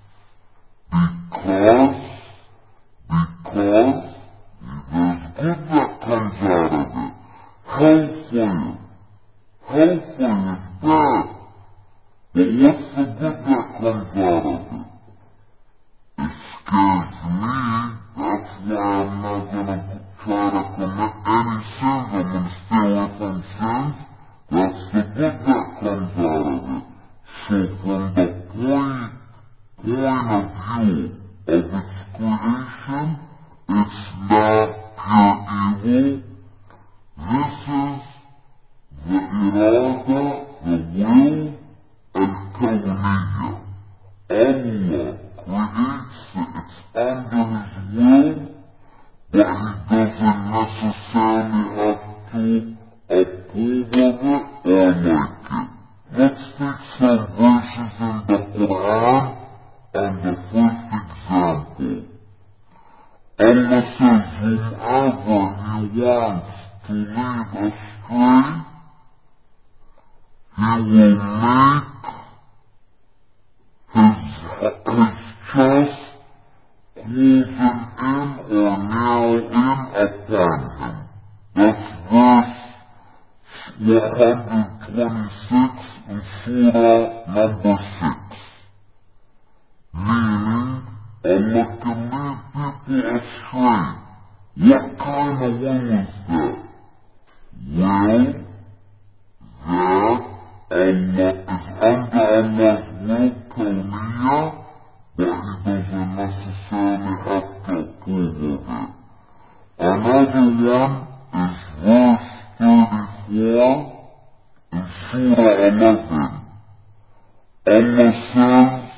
Because, because there's good that comes out of it. Hellfire. Hellfire is bad. But what's the good that comes out of it? It scares me. That's why I'm not gonna try to commit any sins. I'm gonna stay away from sins. That's the good that comes out of it. So from the point, point of view of its creation, it's not pure evil. This is the irada, the will, and kawniyya. Allah creates it, it's under His will, but He doesn't necessarily have to approve of it or like it. Let's take some verses in the Quran and the first example. Allah says, whomever He wants to lead astray, He will make His, his chest closing in or narrow in upon him. That's verse one hundred twenty-six in Surah number six. Meaning, Allah can lead people astray. What kind of will is that? Will that Allah is under Allah's will, kawniyya, but He doesn't necessarily have to approve of it. Another one is verse thirty-four in Surah eleven. Allah says,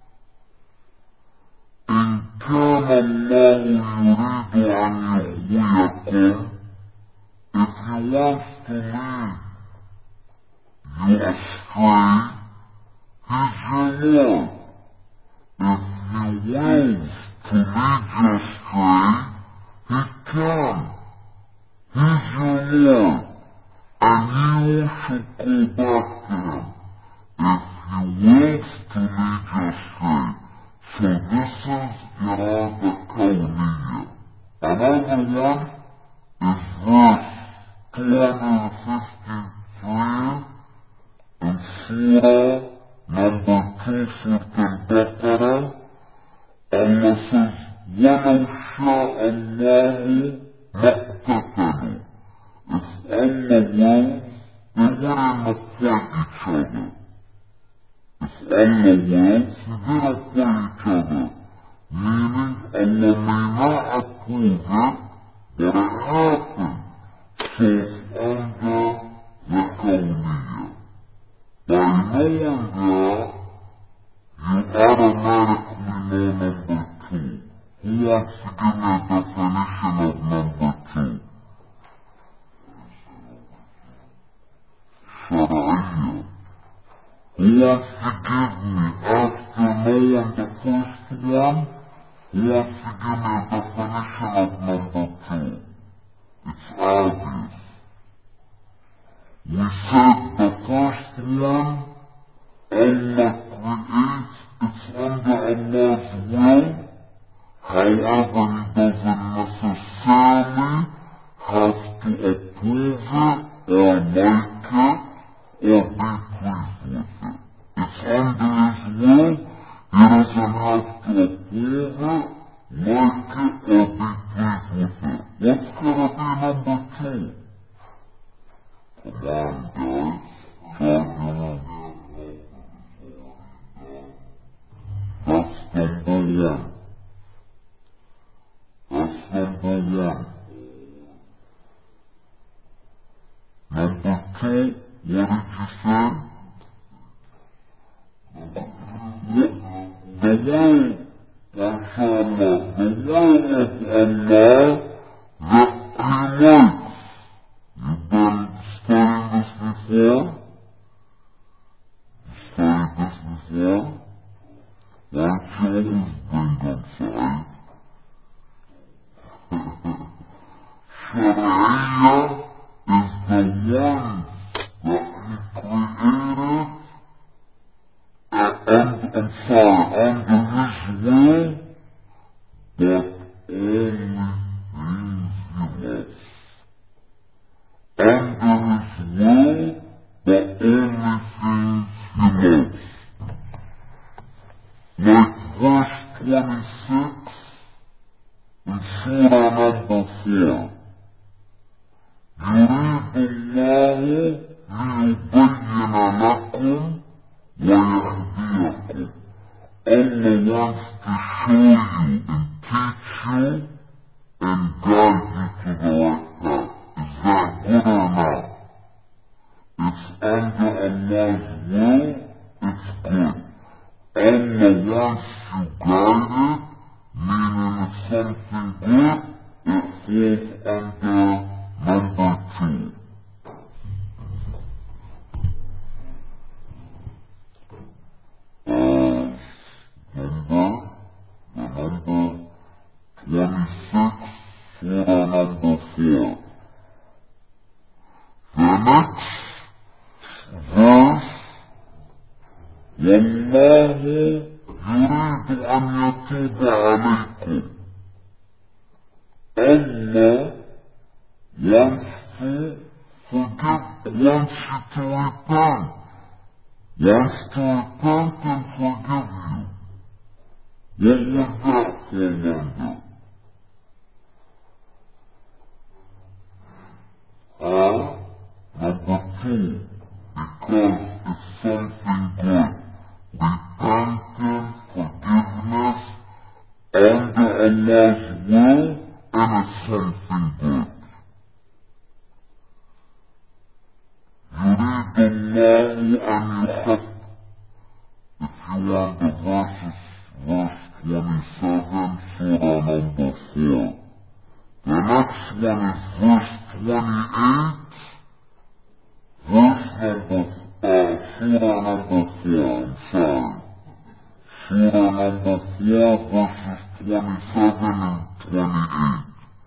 إن كان الله يريد أن يغويكم, if He wants to lead you astray, He's your Lord. If He wills to lead you astray, He can. He's your Lord, and you should go back to Him if He wills to lead you astray. So this is irada kawniyya. Another one is verse two hundred fifty-three in Surah number two, Surah Al-Baqarah. Allah says, وَلَوْ شَاءَ اللَّهُ مَا اقْتَتَلُوا. If Allah wills, they wouldn't appoint each other. If Allah wills, He didn't appoint each other. Meaning, Allah may not approve it, but it happened. So it's under the kawniyya. By knowing that, you automatically know number two. Who wants to give me a definition of number two? Shari'iyah. Who wants to give me, after knowing the first one, who wants to give me a definition of number two? It's obvious. We said the first one, Allah creates, it's under Allah's will. However, He doesn't necessarily have to approve it or like it or be pleased with it. It's under His will. He doesn't have to approve it, like it, or be pleased with it. What's gonna be number two? Come on, guys. Argument. That's number one. That's number one. Number two, what did you say? The will, mashallah, the will of Allah that He likes. You've been studying this before? You studied this before? Why don't you always bring them, Sa'id? Shari'iyah is the one that He created and, I'm sorry, under His will, but only things He loves. Under His will, but only things He loves. Like verse twenty-six in Surah number four. يريد الله ليبين لكم ويهديكم. Allah wants to show you and teach you and guide you to the right path. Is that good or not? It's under Allah's will, it's good. Allah wants you guided, meaning it's something good, it falls under number two. Uh, number, the number twenty-six, Surah number four. The next verse, وَاللَّهُ يُرِيدُ أَنْ يَتُوبَ عَلَيْكُمْ. Allah wants to forgive, wants you to repent, wants to repent and forgive you. What was that fall under? Huh? Number two, because it's something good. Repentance, forgiveness, under Allah's will, and it's something good. يريد الله أن يخف. If you want the verses, verse twenty-seven, Surah number four. The next one is verse twenty-eight, verse number, uh, Surah number four, I'm sorry. Surah number four, verses twenty-seven and twenty-eight.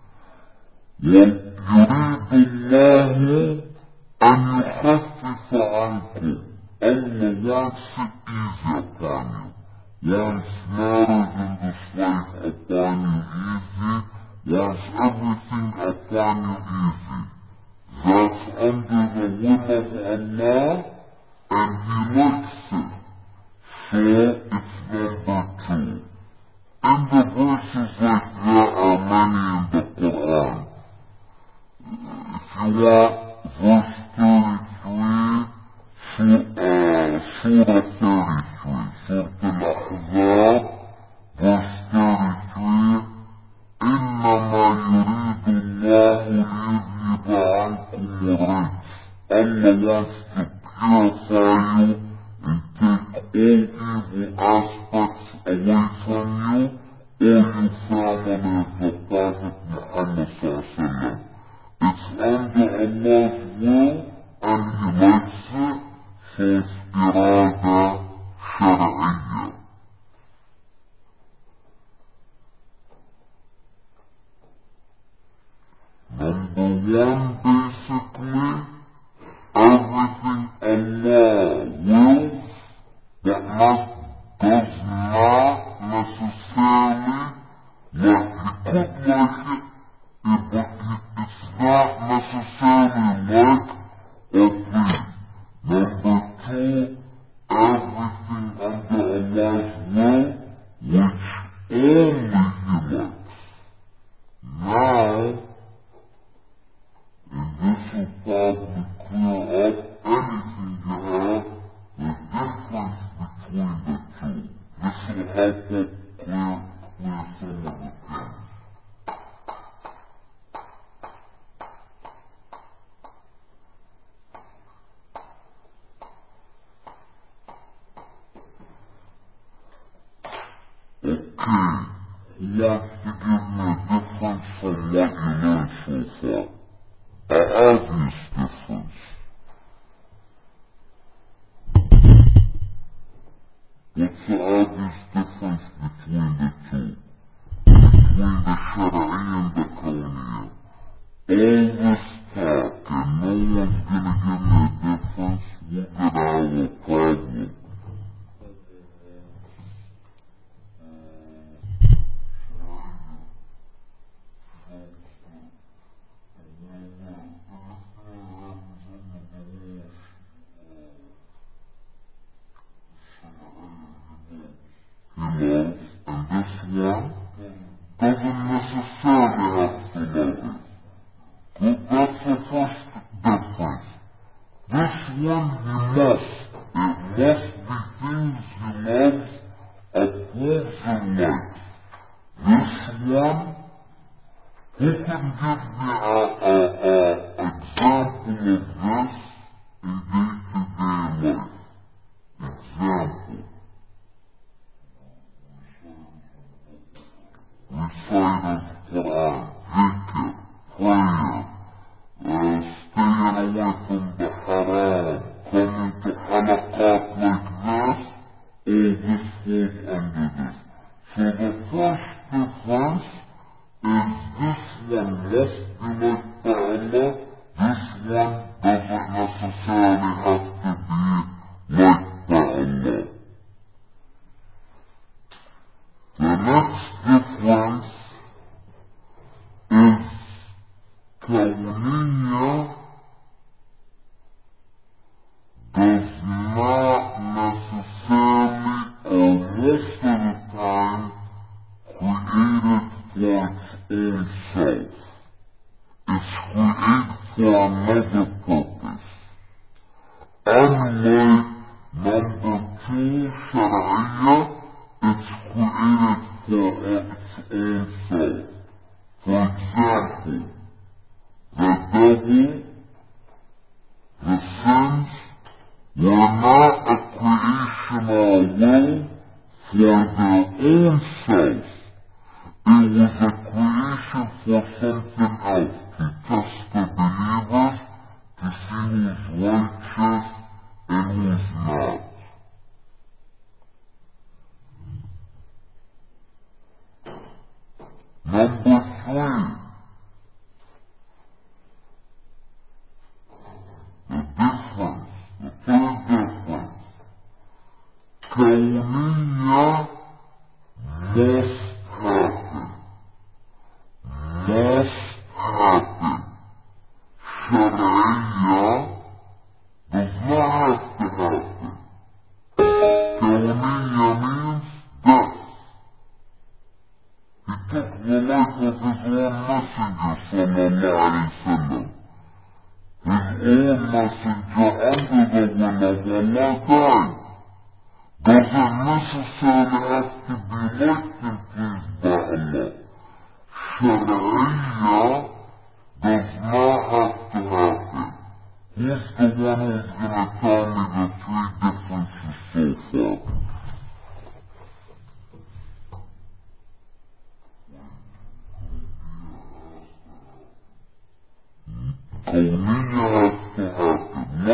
وَيُرِيدُ اللَّهُ أَنْ يُخَفِّفَ عَنْكُمْ. Allah wants it easy upon you. Wants matters in this life upon you easy. Wants everything upon you easy. That's under the will of Allah, and He likes it. So it's number two. And the verses like that are many in the Quran. If you want verse thirty-three, uh, Surah thirty-three, Surah Al-Ahzab, verse thirty-three, إِنَّمَا يُرِيدُ اللَّهُ لِيُذْهِبَ عَنْكُمُ الرِّجْسَ. Allah wants to purify you and take all evil aspects away from you, all you family of the Prophet Muhammad sallallahu alaihi wasallam. It's under Allah's will, and he likes it, so it's إرادة شرعية. Number one, basically, everything Allah wills, but not, does not necessarily like. He could like it, but it's not necessarily like or please. Number two, everything under Allah's will, which only He likes. Now, and this will probably clear up anything you have, the difference between the two. This will help up clear, clear some of the things. Okay, who wants to give me a difference from what you learned so far? An obvious difference. What's the obvious difference between the two? Between the Shari'i and the Kawniyya? All this talk and no one's gonna give me a difference, we're gonna have a problem. He loves, and this one doesn't necessarily have to love it. Well, that's the first difference. This one he must. It must be things he loves, approves and likes. This one, who can give me a, a, a example of this in day-to-day life? Example. Recite of Quran, zikr, prayer, uh, staying away from the haram, coming to halaqat like this, all this falls under this. So the first difference is this one must be like by Allah, this one doesn't necessarily have to be like by Allah. The next difference is Kawniyya does not necessarily, or most of the time, created for its own self. It's created for another purpose. Unlike number two, Shari'iyya, it's created for its own self. For example, the devil, the sins, were not a creational will for their own self. It was a creation for something else, to test the believers, to see who's righteous and who's not. Number three, the difference, the third difference. Kawniyya must happen. Must happen. Shari'iyya does not have to happen. Kawniyya means death. He took the life of his own messenger, sallallahu alayhi wa sallam. His own messenger under the will of Allah died. Doesn't necessarily have to be liked and pleased by Allah. Shari'iyya does not have to happen. Who's the one who's gonna tell me the three differences so far? Kawniyya has to happen,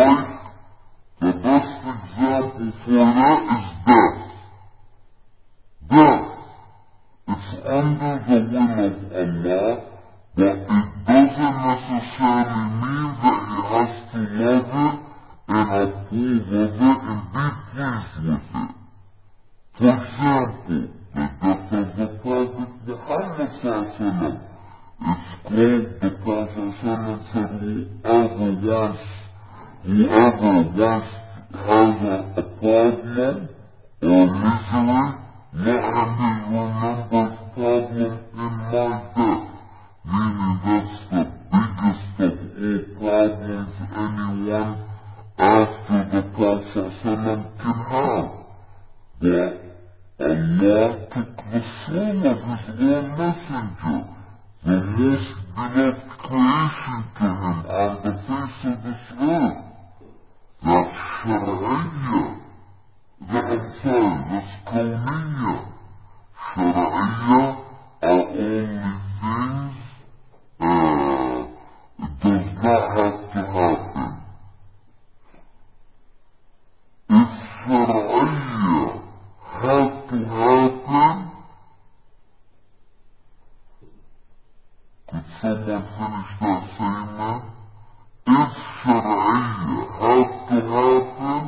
of it and approve of it and be pleased with it. For example, the death of the Prophet Muhammad sallallahu it's called the Prophet sallallahu said whoever wants, whoever wants has a, a problem or misery, let him remember problem in my death. Meaning that's the biggest of all problems anyone after the Prophet ﷺ can have. But Allah took the soul of His own messenger, the most beloved creation to Him on the face of this earth. That's Shari'iyya. That I'm sorry, that's Kawniyya. Shari'iyya are only things uh, it does not have to happen. If Shari'iyya had to happen, could someone finish that statement? If Shari'iyya had to happen,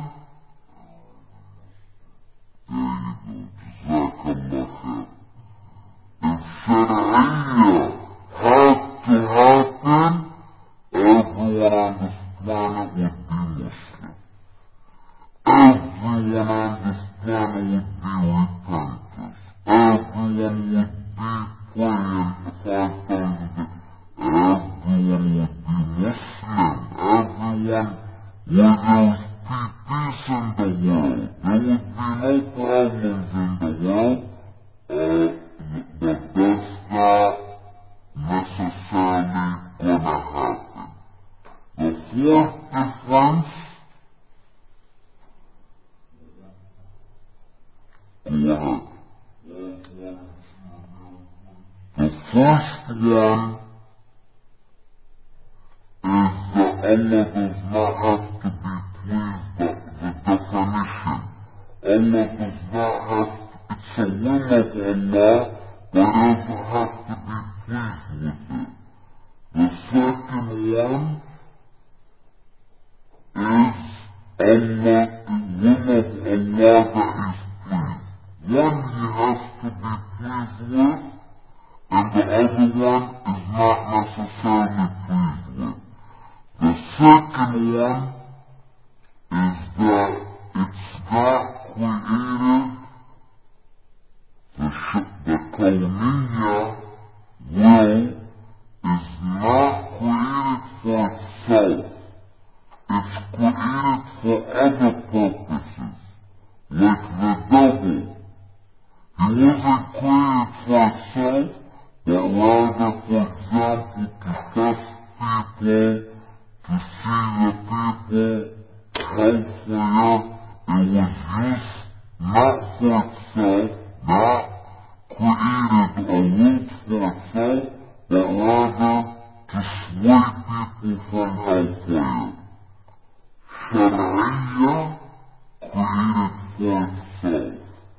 there you go, Jazakallah khair. If Shari'iyya had to happen, everyone on this planet would be Muslim. Everyone on this planet would be repentance. Everyone would be praying the five times a day. Everyone would be Muslim. Everyone, where there's peace in the world, there would be no problems in the world, uh, but that's not necessarily gonna happen. The fourth difference, go ahead. The first one is that Allah does not have to be pleased, the, the definition. Allah does not have to, it's a will of Allah, but He doesn't have to be pleased with it. The second one is Allah, will of Allah that He's pleased. One He has to be pleased with, and the other one is not necessarily pleased with. The second one is that it's not created, the, the Kawniyya will is not created for itself. It's created for other purposes, like the devil. He wasn't created for itself, but rather, for example, to test people, to see the people hellfire. It was used not for itself, not created or willed for itself, but rather to sway people from hellfire. Shari'iyya created for itself.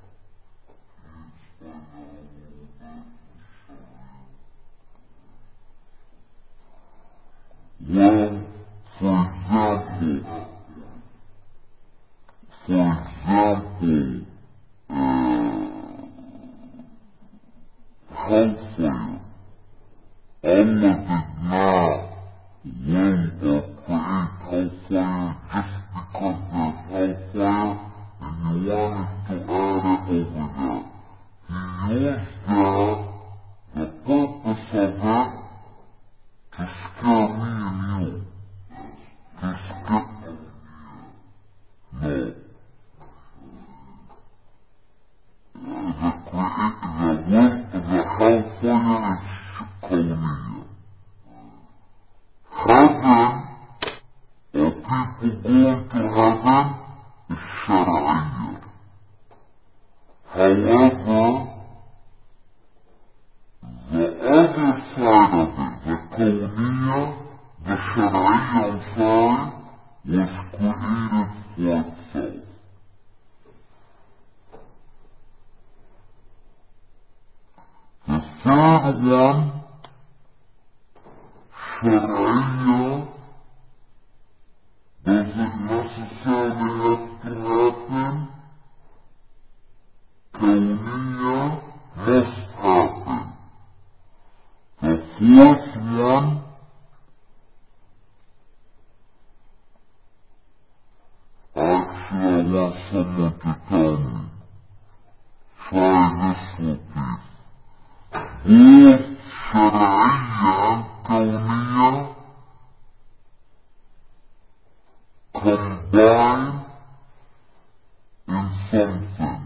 Well, for example, for example, uh, hellfire. Allah did not will or create hellfire just because there's hellfire and He wanted to add it over there. He used that, the purpose of it, to scare me and you. To scare... No. The create, the will, the hellfire is Kawniyya. Heaven, or people going to heaven, is Shari'iyya. However, the other side of it, the Kawniyya, the Shari'iyya, I'm sorry, was created for itself. The third one, Shari'iyya, does it necessarily have to happen? Kaunia must happen. The fourth one, actually I want someone to tell me. Try this repeat. Both Shari'iyya and Kawniyya combine in something.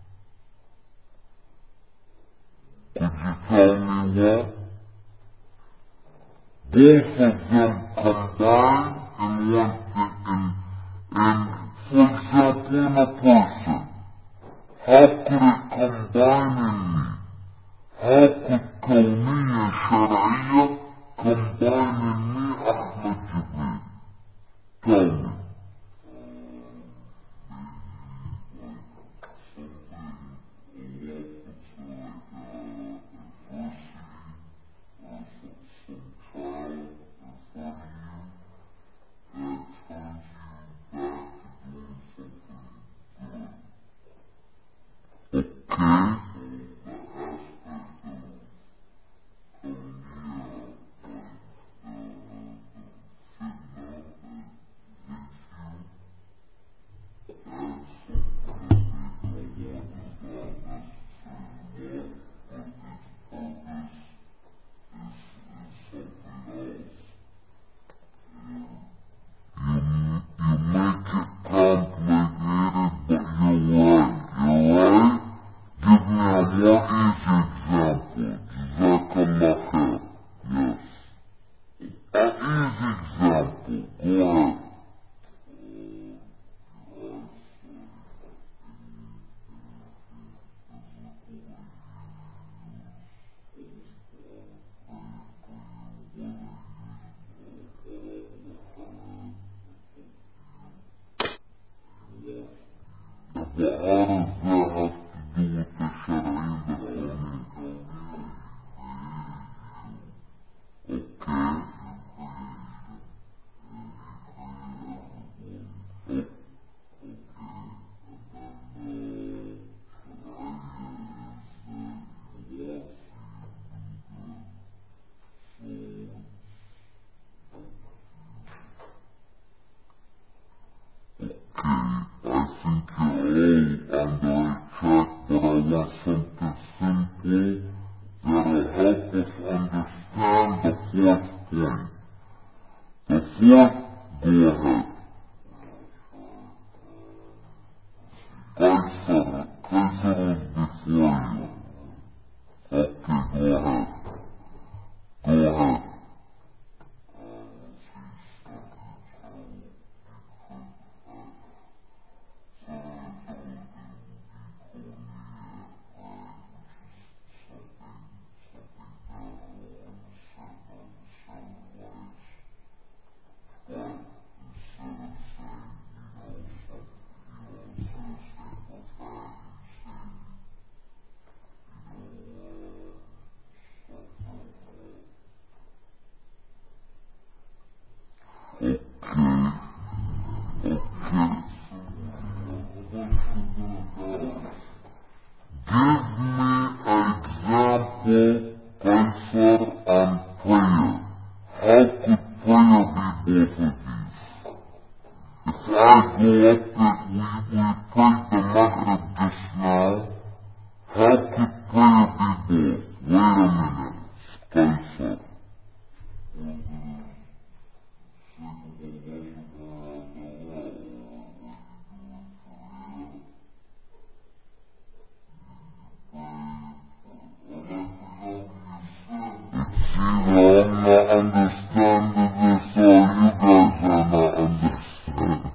Could you tell me what? Both of them combine in one thing. In, in, for example, in a person. How could it combine in me? How could Kawniyya and Shari'iyya combine in me, Ahmed Jibreel? Tell me. Okay. You make it complicated, but you're right. You're right. Give me a more easy example. Jazakallah khair. Yes. An easy example. Go ahead. But how does that have to do with the Shari'iyya and the Kawniyya? Okay. I think you're all on the right track, but I want something simple that'll help us understand the fourth point. The fourth, go ahead. Qaisar, Qaisar was before you. Okay, go ahead. Go ahead. Okay, okay. Give me an example, Qaisar, on prayer. How could prayer be both of these? If I go up it, we, we prayed the Maghrib just now. How could prayer be both? Wait a minute, Qaisar. It's either I'm not understanding this or you guys are not understanding.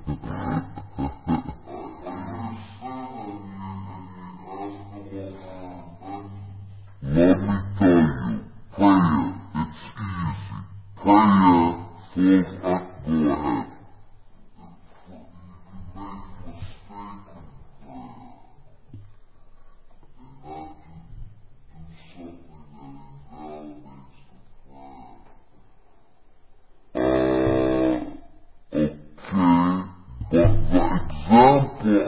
Let me tell you, prayer, it's easy. Prayer falls at, go ahead. Uh, okay.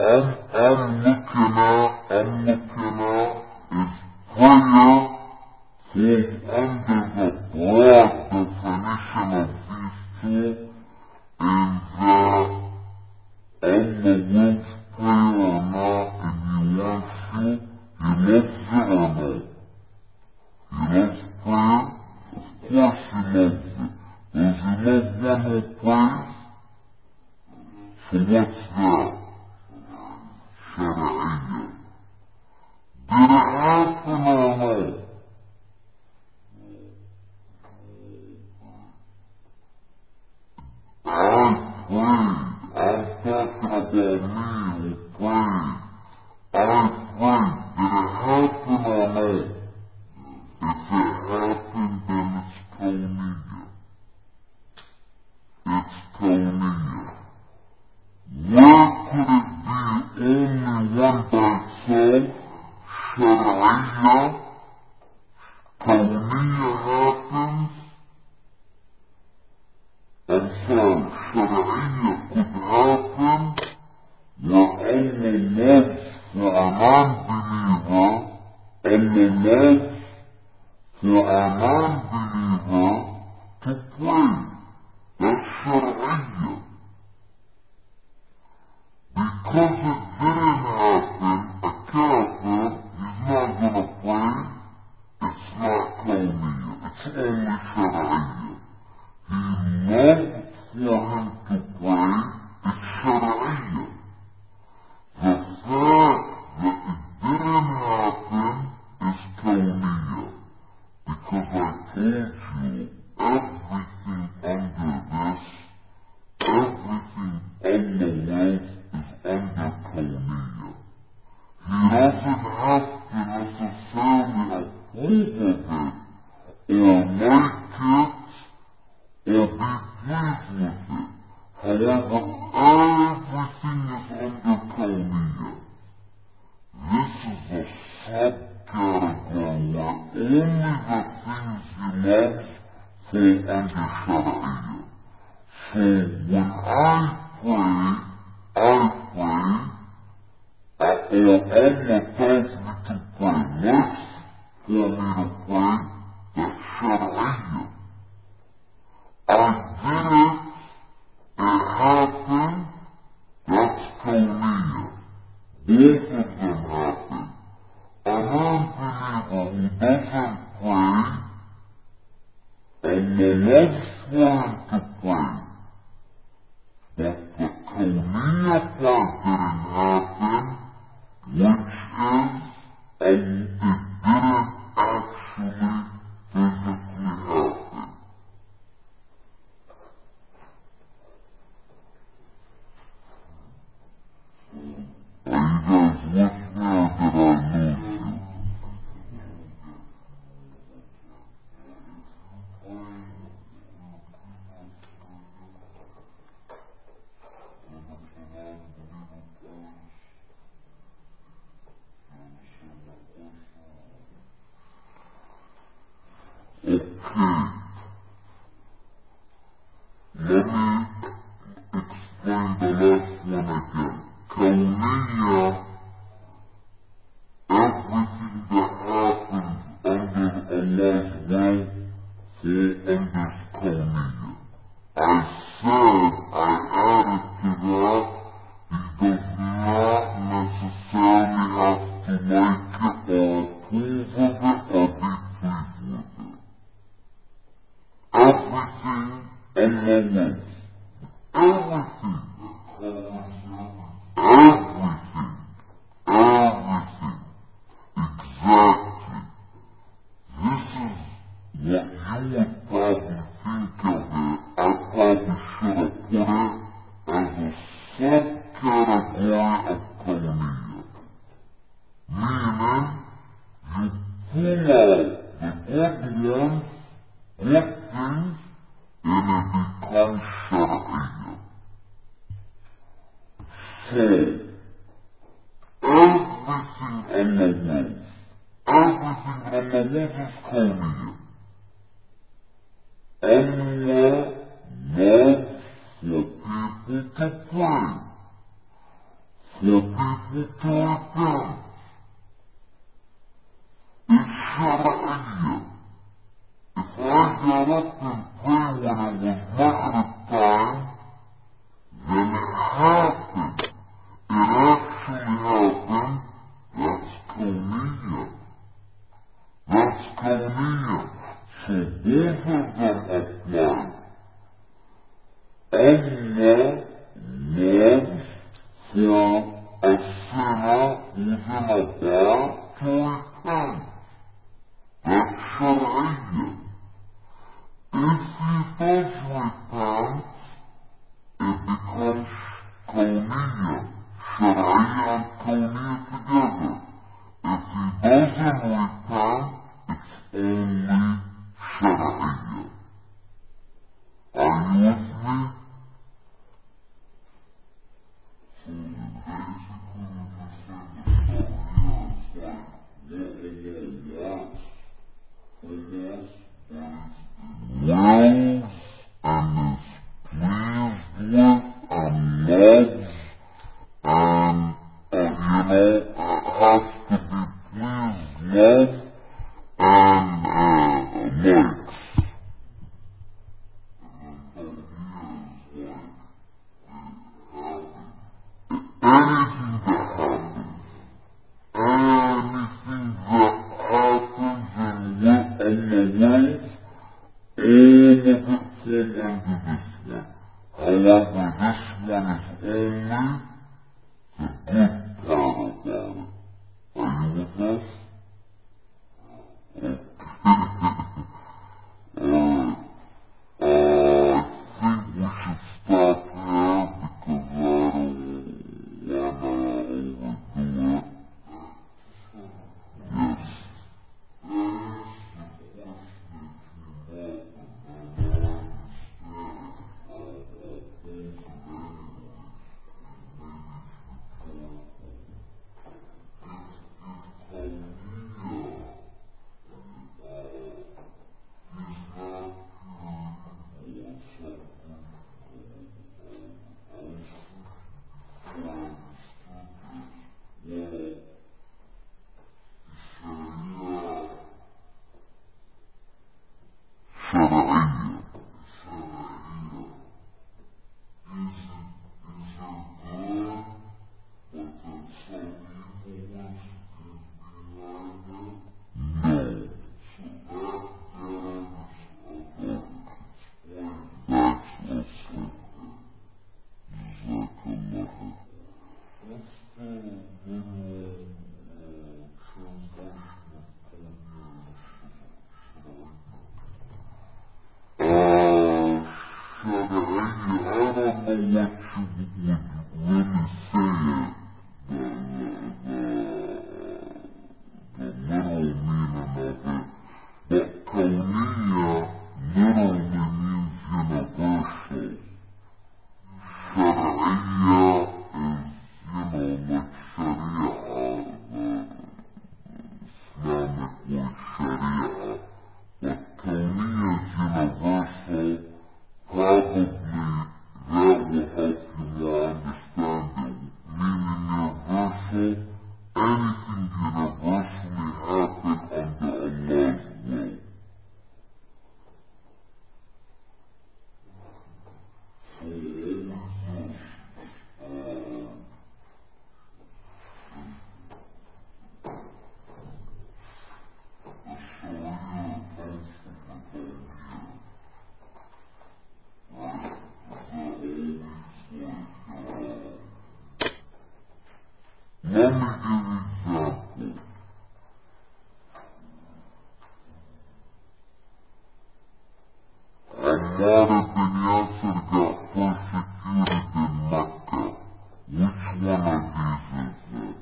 I'm, I'm looking at, I'm looking at is prayer falls under the broad definition of these two, and that Allah wills prayer or not, and He wants you, He loves it or not. He loves prayer? Of course He loves it. Does He love one who prays? So what's that? Shari'iyya. Did it happen or not? I prayed. I'm talking about me who prayed. I prayed. Did it happen or not? If it happened, then it's kawniyya. It's kawniyya. Where could it be only one by itself? Shari'iyya. Kawniyya happens. I'm sorry, Shari'iyya could happen where Allah loves for a non-believer, Allah loves for a non-believer to pray. That's Shari'iyya. Because it didn't happen, a kafir is not gonna pray. It's not kawniyya. It's only Shari'iyya. He loves for him to pray. It's Shari'iyya. The fact that it didn't happen is kawniyya. Because I told you, everything under this, everything Allah wills is under kawniyya. He doesn't have to necessarily approve of it, or like it, or be pleased with it. However, everything is under kawniyya. This is a subcategory where only the things He loves fall under Shari'iyya. So when I pray, I pray, or Allah tells me to pray, what's for me to pray? That's Shari'iyya. I did it, it happened, that's kawniyya. Both of them happen. A non-believer who doesn't pray, Allah loves for him to pray. But the kawniyya part didn't happen, which is, um, it didn't actually physically happen. Are you guys with me or did I lose you? Okay, let me explain the last one again. Kawniyya, everything that happens under Allah's will fall under kawniyya. I said, I added to that, He does not necessarily have to like it or approve of it or be pleased with it. Everything Allah wills. Everything. Everything. Everything. Exactly. This is what you would probably think of it. I probably should have put it as a subcategory of kawniyya. Meaning, you pull out the good ones, good things, and it becomes Shari'iyya. So, everything Allah wills, everything Allah wills is kawniyya. Allah loves for people to pray. For people to repent. It's Shariah. If I got up and prayed when it was Maghrib time, then it happened. It actually happened. That's Kawniyah. That's Kawniyah. So both of them apply. Allah loves for a sinner who's in a bar to repent. That's Shariah. If he does repent, it becomes Kawniyah. Shariah and Kawniyah together. If he doesn't repent, it's only Shariah. Are you with me? So then basically we just said that Shariah is like what Allah wants from us, but it's wills and is pleased with and loves and, uh, you know, uh, has to be pleased, loved, and uh, likes. Anything that happens, anything that happens in, the, in the world, all of it falls under this one. However, this one is only the good part about it. Are you with us? Okay. Alright. Uh, I think we should stop here because I don't wanna overdo it. Yes. Shariah. Let me give you an example. Ammar bin Yasir got persecuted in Mecca. Which one of these is it?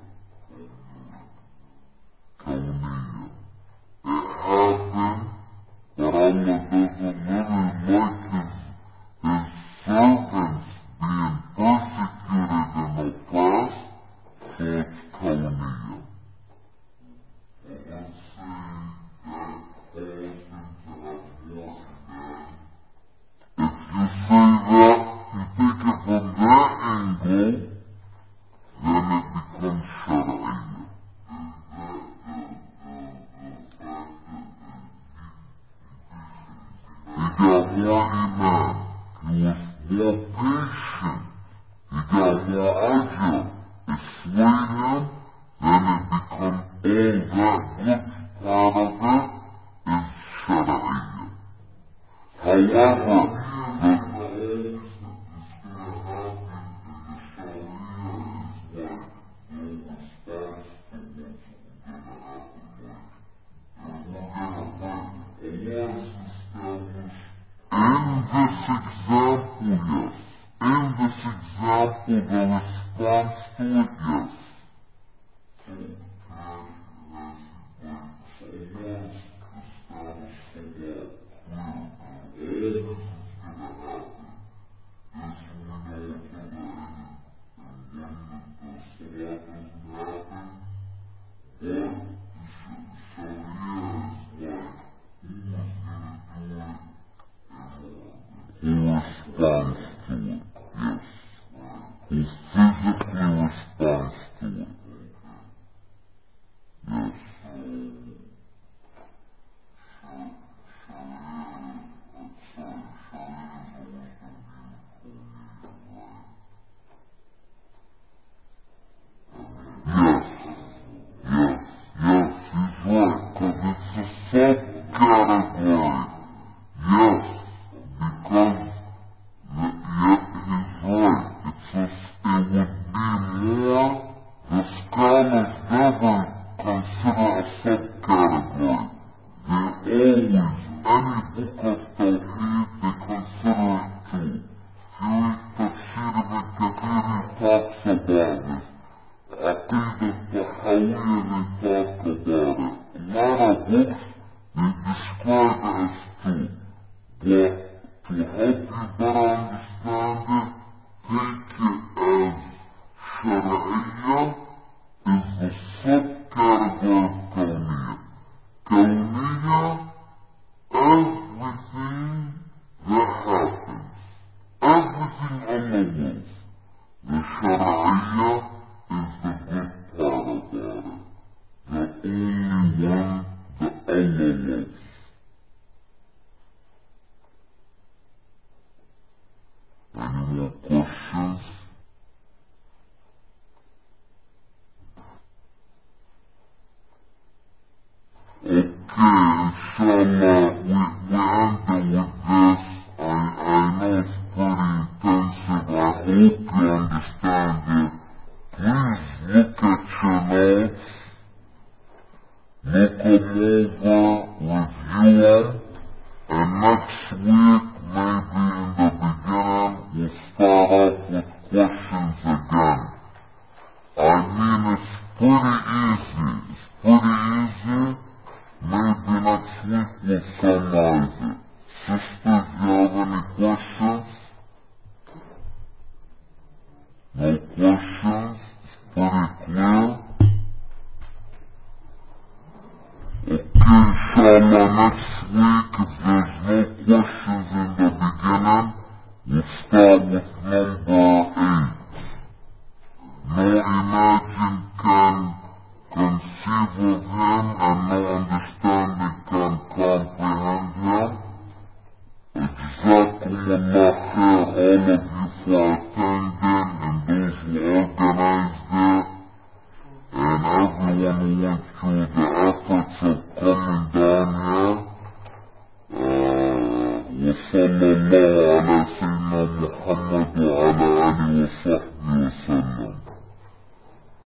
Kawniyah. It happened, but Allah doesn't really like his, his servants being persecuted and oppressed, so it's Kawniyah. But let's say that caused him to have more today. If you say that, you take it from that angle, then ajr is waiting, then it becomes all that good part of it is Shari'iyya. However, the in this example, yes. In this example, the response to it, yes. So, can I ask you, like, so once established the law clear, and all this is going to happen, is we know to the end, and when the, the salah doesn't happen, what the Sharia is like, who is going to do it, who responds to it, yes. Who physically responds to it, yes. Yes, yes, yes, he's right, because it's a subcategory. Yes, because the, yeah, he's right. It's just, it would be more, the scholars never consider a subcategory. They always, any book of Tawheed, they consider it too. If you read Tafsir ibn Kathir, he talks about this. Aqidah Tahawiyya, they talk about it. A lot of books, they describe it as two. But to help you better understand it, take it as Shari'iyya is the subcategory of Kawniyya. Kawniyya, everything that happens, everything on the world. The Shari'iyya is the good part about it, the only one that Allah loves. Any more questions? Okay, inshallah, we, we end with this. I, I know it's pretty intensive. I hope you understand it. Please look at your notes, look them over, review them, and next week, maybe in the beginning, we'll start off with questions again. I mean, it's pretty easy. It's pretty easy. Maybe next week we'll summarize it. Sisters, do you have any questions? No questions? It's pretty clear. Okay, inshallah, next week, if there's no questions in the beginning, we'll